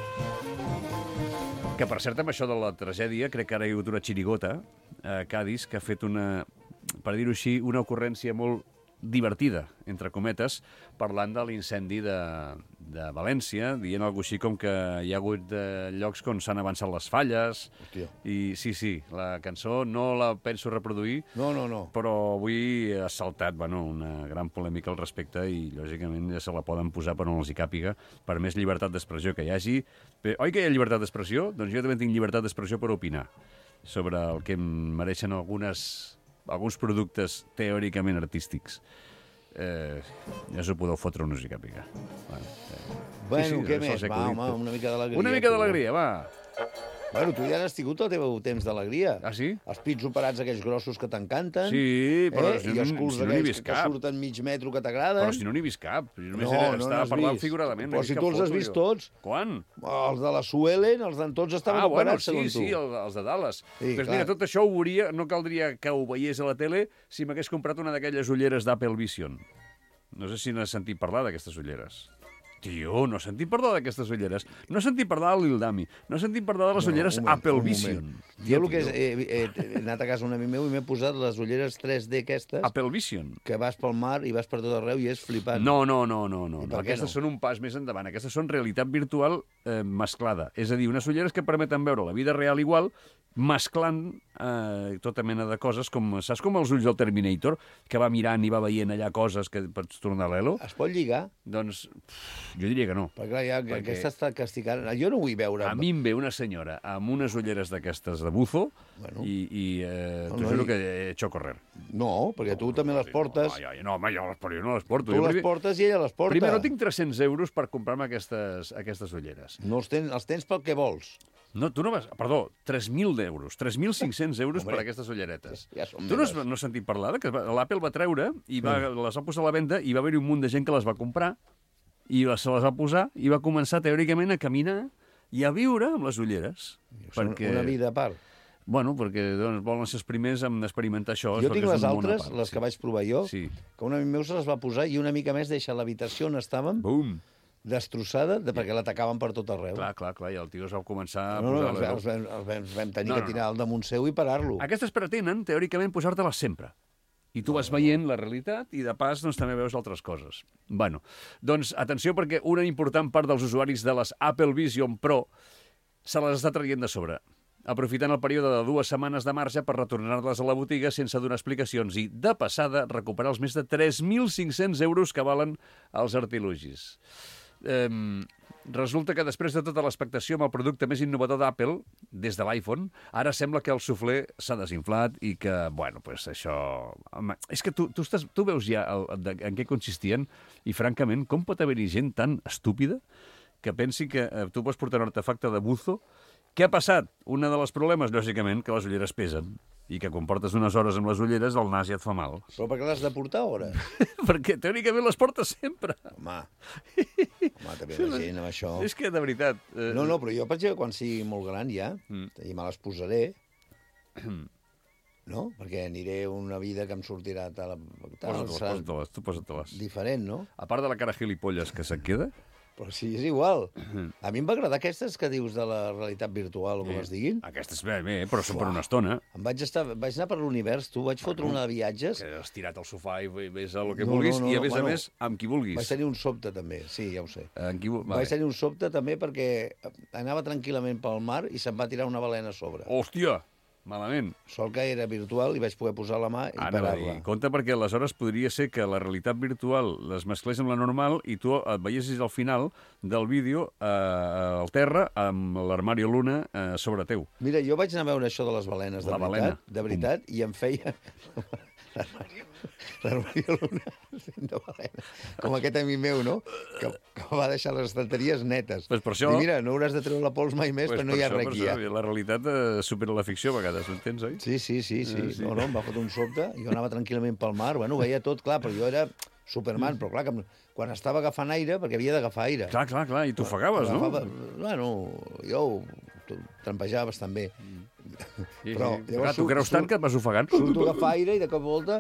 Que, per cert, amb això de la tragèdia, crec que ara hi ha hagut una xirigota a Cádiz que ha fet una, per dir-ho així, una ocurrència molt divertida, entre cometes, parlant de l'incendi de, de València, dient alguna així com que hi ha hagut eh, llocs on s'han avançat les falles. Hòstia. I sí, sí, la cançó no la penso reproduir, No, no, no. però avui ha saltat bueno, una gran polèmica al respecte i, lògicament, ja se la poden posar per on els hi càpiga, per més llibertat d'expressió que hi hagi. Bé, oi que hi ha llibertat d'expressió? Doncs jo també tinc llibertat d'expressió per opinar sobre el que em mereixen algunes, alguns productes teòricament artístics. Eh, ja s'ho podeu fotre on us hi càpiga. Bueno, eh. Bueno, què això més? els he Va, acudit. home, una mica d'alegria. Una mica tu. d'alegria, va. Bueno, tu ja has tingut el teu temps d'alegria. Ah, sí? Els pits operats aquells grossos que t'encanten. Sí, però eh? si I no- els culs si no n'he aquells vist que, que cap. surten mig metro que t'agraden. Però si no n'he vist cap. Jo només No, era, no estava n'has parlant vist. figuradament. no Però he si vist tu cap els has foto, vist jo. tots. Quan? Els de la Suelen, els d'en tots estaven Ah, bueno, operats, sí, segons tu. sí, el, els de Dallas. Sí, Però clar. mira, tot això ho veuria, no caldria que ho veiés a la tele si m'hagués comprat una d'aquelles ulleres d'Apple Vision. No sé si n'has sentit parlar d'aquestes ulleres. Tio, no he sentit parlar d'aquestes ulleres. No he sentit parlar de l'Ildami. No he sentit parlar de les No, ulleres un moment, Apple un Vision. moment. Tio, Jo el que és, tio. he, he, he anat a casa un amic meu i m'he posat les ulleres tres D aquestes, Apple Vision. que vas pel mar i vas per tot arreu i és flipant. No, no, no, no, no. I per què Aquestes no? són un pas més endavant. Aquestes són realitat virtual eh, mesclada. És a dir, unes ulleres que permeten veure la vida real igual, mesclant eh, tota mena de coses, com, saps com els ulls del Terminator, que va mirant i va veient allà coses que pots tornar a l'elo? Es pot lligar? Doncs pff, jo diria que no. Perquè clar, ja, Perquè- aquesta està castigant. Jo no vull veure... A mi em ve una senyora amb unes ulleres d'aquestes de buzo Bueno. i, i eh, No, t'ho no, juro i- que he hecho correr. No, perquè tu també les portes. No, ja, ja, no, home, jo, les- però jo no les porto. Tu Jo les primer- portes i ella les porta. Primer, no tinc tres-cents euros per comprar-me aquestes, aquestes ulleres. No els tens, els tens pel que vols. No, tu no vas... Perdó, tres mil d'euros. tres mil cinc-cents euros Hombre, per aquestes ulleretes. ja són tu no has, meves. no has sentit parlar de que l'Apple va treure i va, les va posar a la venda i va haver-hi un munt de gent que les va comprar i les- se les va posar i va començar teòricament a caminar i a viure amb les ulleres. Són una vida a part. Bueno, perquè doncs, volen ser els primers en experimentar això. Jo perquè tinc és les un món a altres, part, les sí. que vaig provar jo, Sí. que un amic meu se les va posar i una mica més deixa l'habitació on estàvem Bum! destrossada de, perquè l'atacaven per tot arreu. Clar, clar, clar, i el tio es va començar a No, no, posar... els, la- els, vam, els, vam, els vam tenir No, que no, tirar al damunt seu i parar-lo. Aquestes pretenen, teòricament, posar-te-les sempre. I tu vas veient la realitat i, de pas, doncs, també veus altres coses. Bueno, doncs, atenció, perquè una important part dels usuaris de les Apple Vision Pro se les està traient de sobre, aprofitant el període de dues setmanes de marge per retornar-les a la botiga sense donar explicacions i, de passada, recuperar els més de tres mil cinc-cents euros que valen els artilugis. Um, resulta que després de tota l'expectació amb el producte més innovador d'Apple, des de l'iPhone, ara sembla que el suflé s'ha desinflat i que, bueno, pues això... Home, és que tu, tu, estàs, tu veus ja el, de, en què consistien i, francament, com pot haver-hi gent tan estúpida que pensi que eh, tu pots portar un artefacte de buzo? Què ha passat? Un dels problemes, lògicament, que les ulleres pesen. i que quan portes unes hores amb les ulleres el nas ja et fa mal. Però per què l'has de portar ara? Perquè teòricament les portes sempre. Home, home, també la gent amb això... És que, de veritat... Eh... No, no, però jo, per exemple, quan sigui molt gran ja, mm. i me les posaré, no? Perquè aniré una vida que em sortirà tal... Posa-te-les, posa-te-les, tu posa-te-les. Diferent, no? A part de la cara gilipolles que se't queda... Però sí, és igual. A mi em va agradar aquestes que dius de la realitat virtual, o com es diguin. Aquestes, bé, bé, però són per una estona. Em vaig, estar, vaig anar per l'univers, tu, vaig fotre una de viatges... Que has tirat al sofà i ves el que vulguis, i a més a més, amb qui vulguis. Vaig tenir un sobte, també, sí, ja ho sé. En qui... Vaig tenir un sobte, també, perquè anava tranquil·lament pel mar i se'm va tirar una balena a sobre. Hòstia! Malament. Sol que era virtual i vaig poder posar la mà i parar-la. Compte perquè aleshores podria ser que la realitat virtual les mesclés amb la normal i tu et veiessis al final del vídeo eh, al terra amb l'armari Luna eh, sobre teu. Mira, jo vaig anar a veure això de les balenes, de la veritat, balena. de veritat, Pum. I em feia... L'armari Luna fent de balena. Com aquest amic meu, no? Que, que va deixar les estanteries netes. Pues per això... I mira, no hauràs de treure la pols mai més, pues però no hi ha res aquí. La realitat eh, supera la ficció a vegades, ho entens, oi? Sí, sí, sí, sí. Eh, sí. No, no, em va fotre un sobte, jo anava tranquil·lament pel mar, bueno, veia tot, clar, però jo era Superman, però clar, que quan estava agafant aire, perquè havia d'agafar aire. Clar, clar, clar, i t'ofegaves, no? Bueno, jo trampejaves també. Sí, però, sí. Llavors, tu creus tant que et vas ofegant? Surto a agafar aire i de cop volta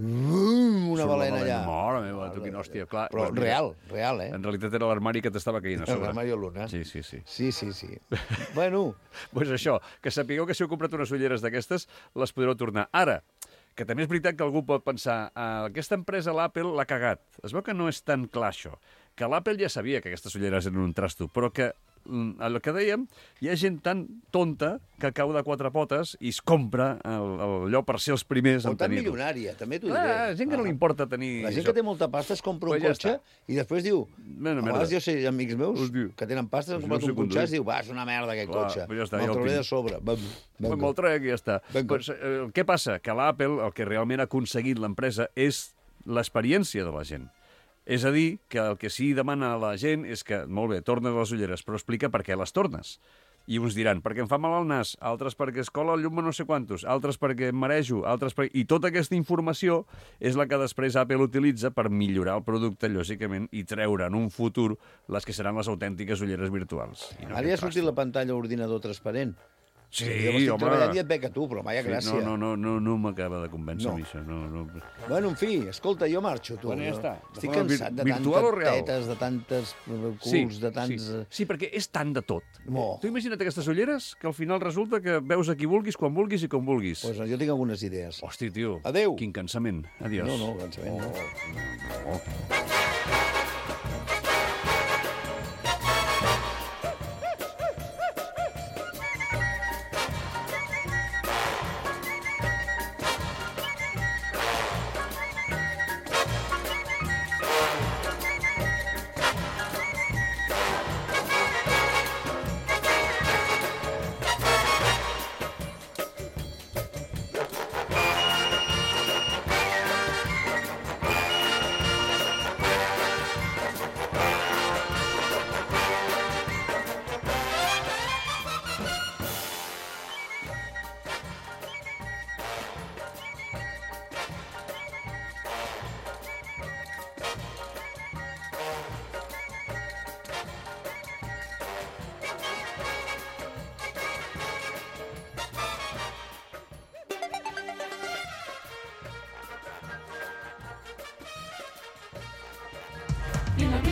una balena allà. Mare meva, tu quina hòstia. Clar, però real, real, eh? En realitat era l'armari que t'estava caient a sobre. L'armari Luna. Sí, sí, sí. Sí, sí, sí. Bueno. Pues això, que sapigueu que si heu comprat unes ulleres d'aquestes, les podreu tornar. Ara, que també és veritat que algú pot pensar ah, aquesta empresa, l'Apple, l'ha cagat. Es veu que no és tan clar això. Que l'Apple ja sabia que aquestes ulleres eren un trasto, però que el que dèiem, hi ha gent tan tonta que cau de quatre potes i es compra el, el allò per ser els primers en tenir-ho. O tan milionària, també t'ho diré. Ah, gent que ah. no li importa tenir... La gent això. Que té molta pasta es compra un pues cotxe ja i després diu... Bueno, a vegades jo sé amics meus que tenen pasta, han comprat no sé un cotxe i diu, va, és una merda aquest Clar, cotxe, ja me'l trauré de sobre. Me'l trec i ja està. Pues, eh, què passa? Que l'Apple, el que realment ha aconseguit l'empresa és l'experiència de la gent. És a dir, que el que sí demana a la gent és que, molt bé, tornes les ulleres, però explica per què les tornes. I uns diran, perquè em fa mal al nas, altres perquè es cola el llum a no sé quantos, altres perquè em marejo, altres perquè... I tota aquesta informació és la que després Apple utilitza per millorar el producte, lògicament, i treure en un futur les que seran les autèntiques ulleres virtuals. No Ara ja ha sortit la pantalla ordinador transparent. Sí, jo estic home... treballant i et veig a tu, però vaia gràcia. Sí, no, no, no, no, no m'acaba de convèncer, no. això. No, no. Bueno, en fi, escolta, jo marxo, tu. Bueno, ja està. Estic cansat de tantes tetes, de tantes culs, sí, de tants... Sí. sí, perquè és tant de tot. Oh. Tu imagina't aquestes ulleres que al final resulta que veus a qui vulguis, quan vulguis i com vulguis. Pues jo tinc algunes idees. Hosti, tio. Adéu. Quin cansament. Adiós. No, no, cansament no. no. no. In the